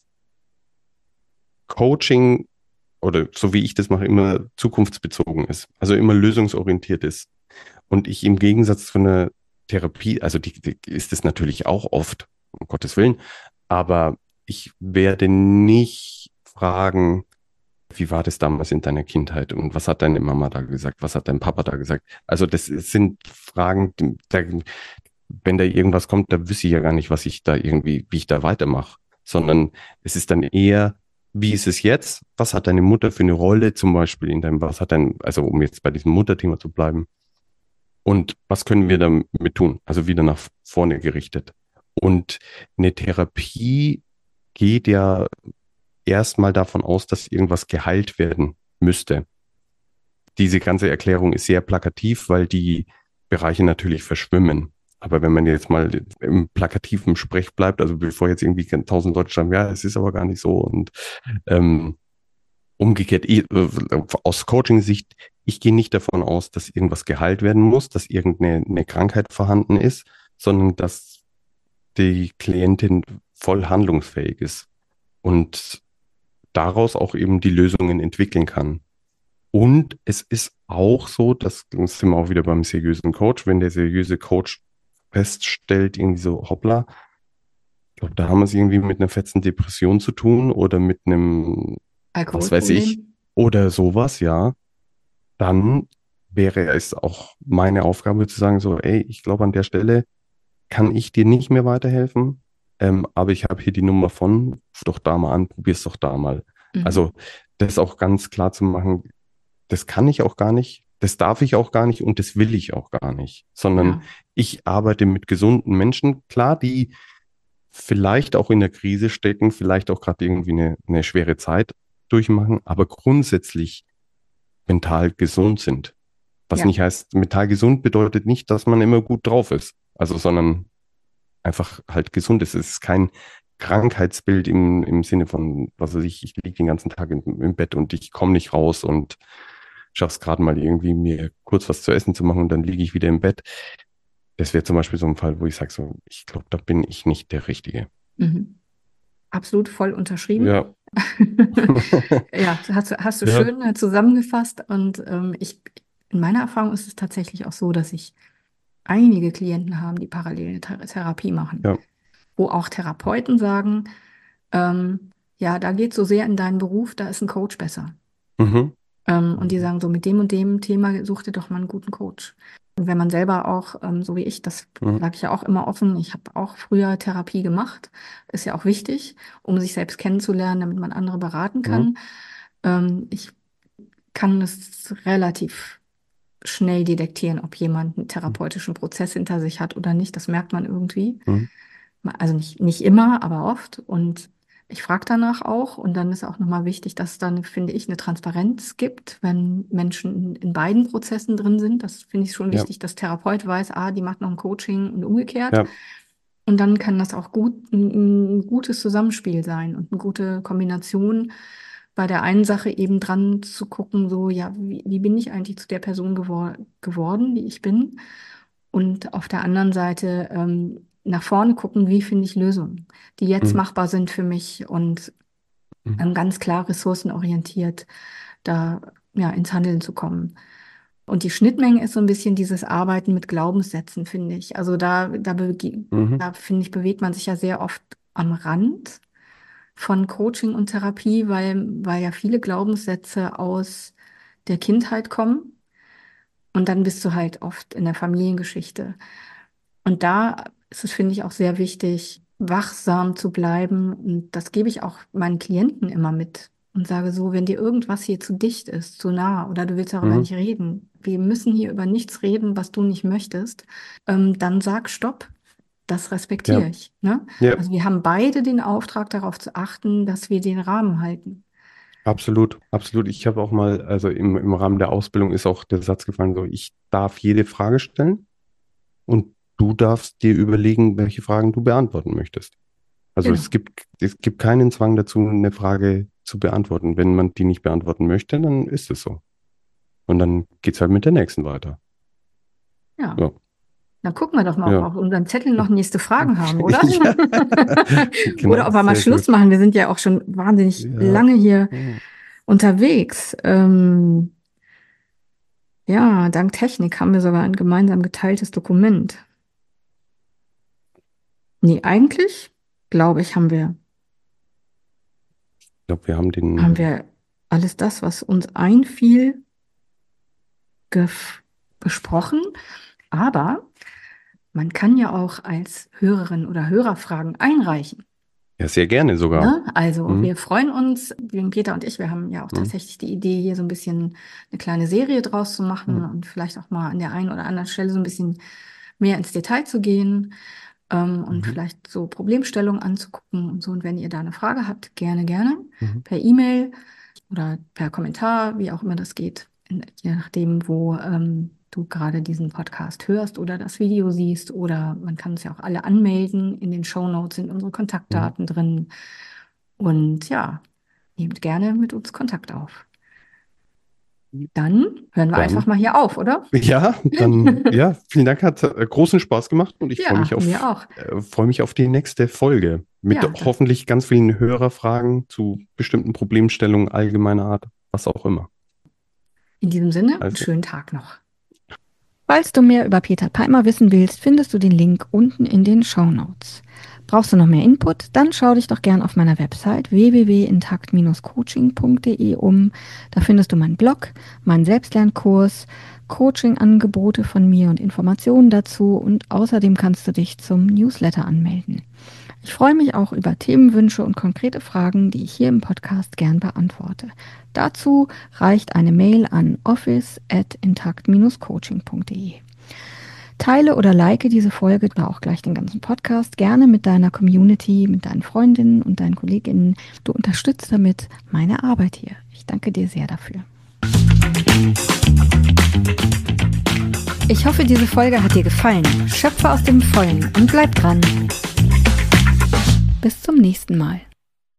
Coaching oder so wie ich das mache, immer zukunftsbezogen ist. Also immer lösungsorientiert ist. Und ich im Gegensatz zu einer Therapie, also die ist es natürlich auch oft, um Gottes Willen, aber ich werde nicht fragen, wie war das damals in deiner Kindheit und was hat deine Mama da gesagt, was hat dein Papa da gesagt? Also das sind Fragen, wenn da irgendwas kommt, da wüsste ich ja gar nicht, wie ich da weitermache, sondern es ist dann eher, wie ist es jetzt? Was hat deine Mutter für eine Rolle zum Beispiel also um jetzt bei diesem Mutterthema zu bleiben, und was können wir damit tun? Also wieder nach vorne gerichtet. Und eine Therapie geht ja erstmal davon aus, dass irgendwas geheilt werden müsste. Diese ganze Erklärung ist sehr plakativ, weil die Bereiche natürlich verschwimmen. Aber wenn man jetzt mal im plakativen Sprech bleibt, also bevor jetzt irgendwie 1000 Leute schreiben, ja, es ist aber gar nicht so und ähm, umgekehrt, aus Coaching-Sicht, ich gehe nicht davon aus, dass irgendwas geheilt werden muss, dass irgendeine eine Krankheit vorhanden ist, sondern dass die Klientin voll handlungsfähig ist und daraus auch eben die Lösungen entwickeln kann. Und es ist auch so, das sind wir auch wieder beim seriösen Coach, wenn der seriöse Coach feststellt, irgendwie so, hoppla, ich glaube, da haben wir es irgendwie mit einer fetzen Depression zu tun oder mit einem, was weiß ich, Alkoholproblem. oder sowas, ja, dann wäre es auch meine Aufgabe zu sagen, so, ey, ich glaube, an der Stelle kann ich dir nicht mehr weiterhelfen, aber ich habe hier die Nummer von, ruf doch da mal an, probier's doch da mal. Mhm. Also das auch ganz klar zu machen, das kann ich auch gar nicht, das darf ich auch gar nicht und das will ich auch gar nicht, sondern Ja, ich arbeite mit gesunden Menschen, klar, die vielleicht auch in der Krise stecken, vielleicht auch gerade irgendwie eine schwere Zeit durchmachen, aber grundsätzlich mental gesund sind. Was ja. nicht heißt, mental gesund bedeutet nicht, dass man immer gut drauf ist. Also, sondern einfach halt gesund ist. Es ist kein Krankheitsbild im Sinne von, was weiß ich liege den ganzen Tag im Bett und ich komme nicht raus und schaff's gerade mal irgendwie mir kurz was zu essen zu machen und dann liege ich wieder im Bett. Das wäre zum Beispiel so ein Fall, wo ich sage so, ich glaube, da bin ich nicht der Richtige. Mhm. Absolut voll unterschrieben. Ja. Ja, hast du Ja. schön zusammengefasst. Und in meiner Erfahrung ist es tatsächlich auch so, dass ich einige Klienten habe, die parallel eine Therapie machen, Ja. wo auch Therapeuten sagen, ja, da geht so sehr in deinen Beruf, da ist ein Coach besser. Mhm. Und die Mhm. sagen so, mit dem und dem Thema such dir doch mal einen guten Coach. Und wenn man selber auch, so wie ich, das Mhm. sage ich ja auch immer offen, ich habe auch früher Therapie gemacht, ist ja auch wichtig, um sich selbst kennenzulernen, damit man andere beraten Mhm. kann. Ich kann es relativ schnell detektieren, ob jemand einen therapeutischen Prozess hinter sich hat oder nicht. Das merkt man irgendwie. Mhm. Also nicht immer, aber oft. Und ich frage danach auch. Und dann ist auch nochmal wichtig, dass es dann, finde ich, eine Transparenz gibt, wenn Menschen in beiden Prozessen drin sind. Das finde ich schon Ja. wichtig, dass Therapeut weiß, ah, die macht noch ein Coaching und umgekehrt. Ja. Und dann kann das auch ein gutes Zusammenspiel sein und eine gute Kombination, bei der einen Sache eben dran zu gucken, so, ja, wie bin ich eigentlich zu der Person geworden, wie ich bin? und auf der anderen Seite nach vorne gucken, wie finde ich Lösungen, die jetzt Mhm. machbar sind für mich und Mhm. ganz klar ressourcenorientiert da ja, ins Handeln zu kommen. Und die Schnittmenge ist so ein bisschen dieses Arbeiten mit Glaubenssätzen, finde ich. Also Mhm. da finde ich, bewegt man sich ja sehr oft am Rand von Coaching und Therapie, weil ja viele Glaubenssätze aus der Kindheit kommen. Und dann bist du halt oft in der Familiengeschichte. Und da ist es, finde ich, auch sehr wichtig, wachsam zu bleiben. Und das gebe ich auch meinen Klienten immer mit und sage so, wenn dir irgendwas hier zu dicht ist, zu nah oder du willst darüber Mhm. nicht reden, wir müssen hier über nichts reden, was du nicht möchtest, dann sag Stopp. Das respektiere Ja, ich, ne? ja, Also wir haben beide den Auftrag, darauf zu achten, dass wir den Rahmen halten. absolut, absolut. Ich habe auch mal, also im Rahmen der Ausbildung ist auch der Satz gefallen, so, ich darf jede Frage stellen und du darfst dir überlegen, welche Fragen du beantworten möchtest. Also Genau. es gibt keinen Zwang dazu, eine Frage zu beantworten. Wenn man die nicht beantworten möchte, dann ist es so. Und dann geht's halt mit der nächsten weiter. Ja. Ja, Dann gucken wir doch mal, ob wir ja. auf unseren Zetteln noch nächste Fragen haben, oder? Ja, Oder genau, ob wir mal sehr Schluss gut. machen. Wir sind ja auch schon wahnsinnig Ja, lange hier oh, unterwegs. Ja, dank Technik haben wir sogar ein gemeinsam geteiltes Dokument. Nee, eigentlich, glaube ich, ich glaube, wir haben haben den, wir alles das, was uns einfiel, besprochen. Aber man kann ja auch als Hörerin oder Hörer Fragen einreichen. ja, sehr gerne sogar. Ne? Also Mhm. wir freuen uns, Peter und ich, wir haben ja auch Mhm. tatsächlich die Idee, hier so ein bisschen eine kleine Serie draus zu machen Mhm. und vielleicht auch mal an der einen oder anderen Stelle so ein bisschen mehr ins Detail zu gehen und Mhm. vielleicht so Problemstellungen anzugucken und so. Und wenn ihr da eine Frage habt, gerne, gerne Mhm. per E-Mail oder per Kommentar, wie auch immer das geht, je nachdem, wo du gerade diesen Podcast hörst oder das Video siehst. Oder man kann es ja auch alle anmelden. In den Shownotes sind unsere Mhm. Kontaktdaten drin. Und ja, nehmt gerne mit uns Kontakt auf. Dann hören wir einfach Dann, mal hier auf, oder? ja, dann, ja, vielen Dank, hat großen Spaß gemacht und ich Ja, mir auch. freue mich auf die nächste Folge mit Ja, das, hoffentlich ganz vielen Hörerfragen zu bestimmten Problemstellungen allgemeiner Art, was auch immer. in diesem Sinne, einen Also, schönen Tag noch. Falls du mehr über Peter Palmer wissen willst, findest du den Link unten in den Shownotes. Brauchst du noch mehr Input? Dann schau dich doch gern auf meiner Website www.intakt-coaching.de um. Da findest du meinen Blog, meinen Selbstlernkurs, Coaching-Angebote von mir und Informationen dazu und außerdem kannst du dich zum Newsletter anmelden. Ich freue mich auch über Themenwünsche und konkrete Fragen, die ich hier im Podcast gern beantworte. Dazu reicht eine Mail an office@intakt-coaching.de. Teile oder like diese Folge oder auch gleich den ganzen Podcast gerne mit deiner Community, mit deinen Freundinnen und deinen Kolleginnen. Du unterstützt damit meine Arbeit hier. Ich danke dir sehr dafür. Ich hoffe, diese Folge hat dir gefallen. Schöpfe aus dem Vollen und bleib dran. Bis zum nächsten Mal.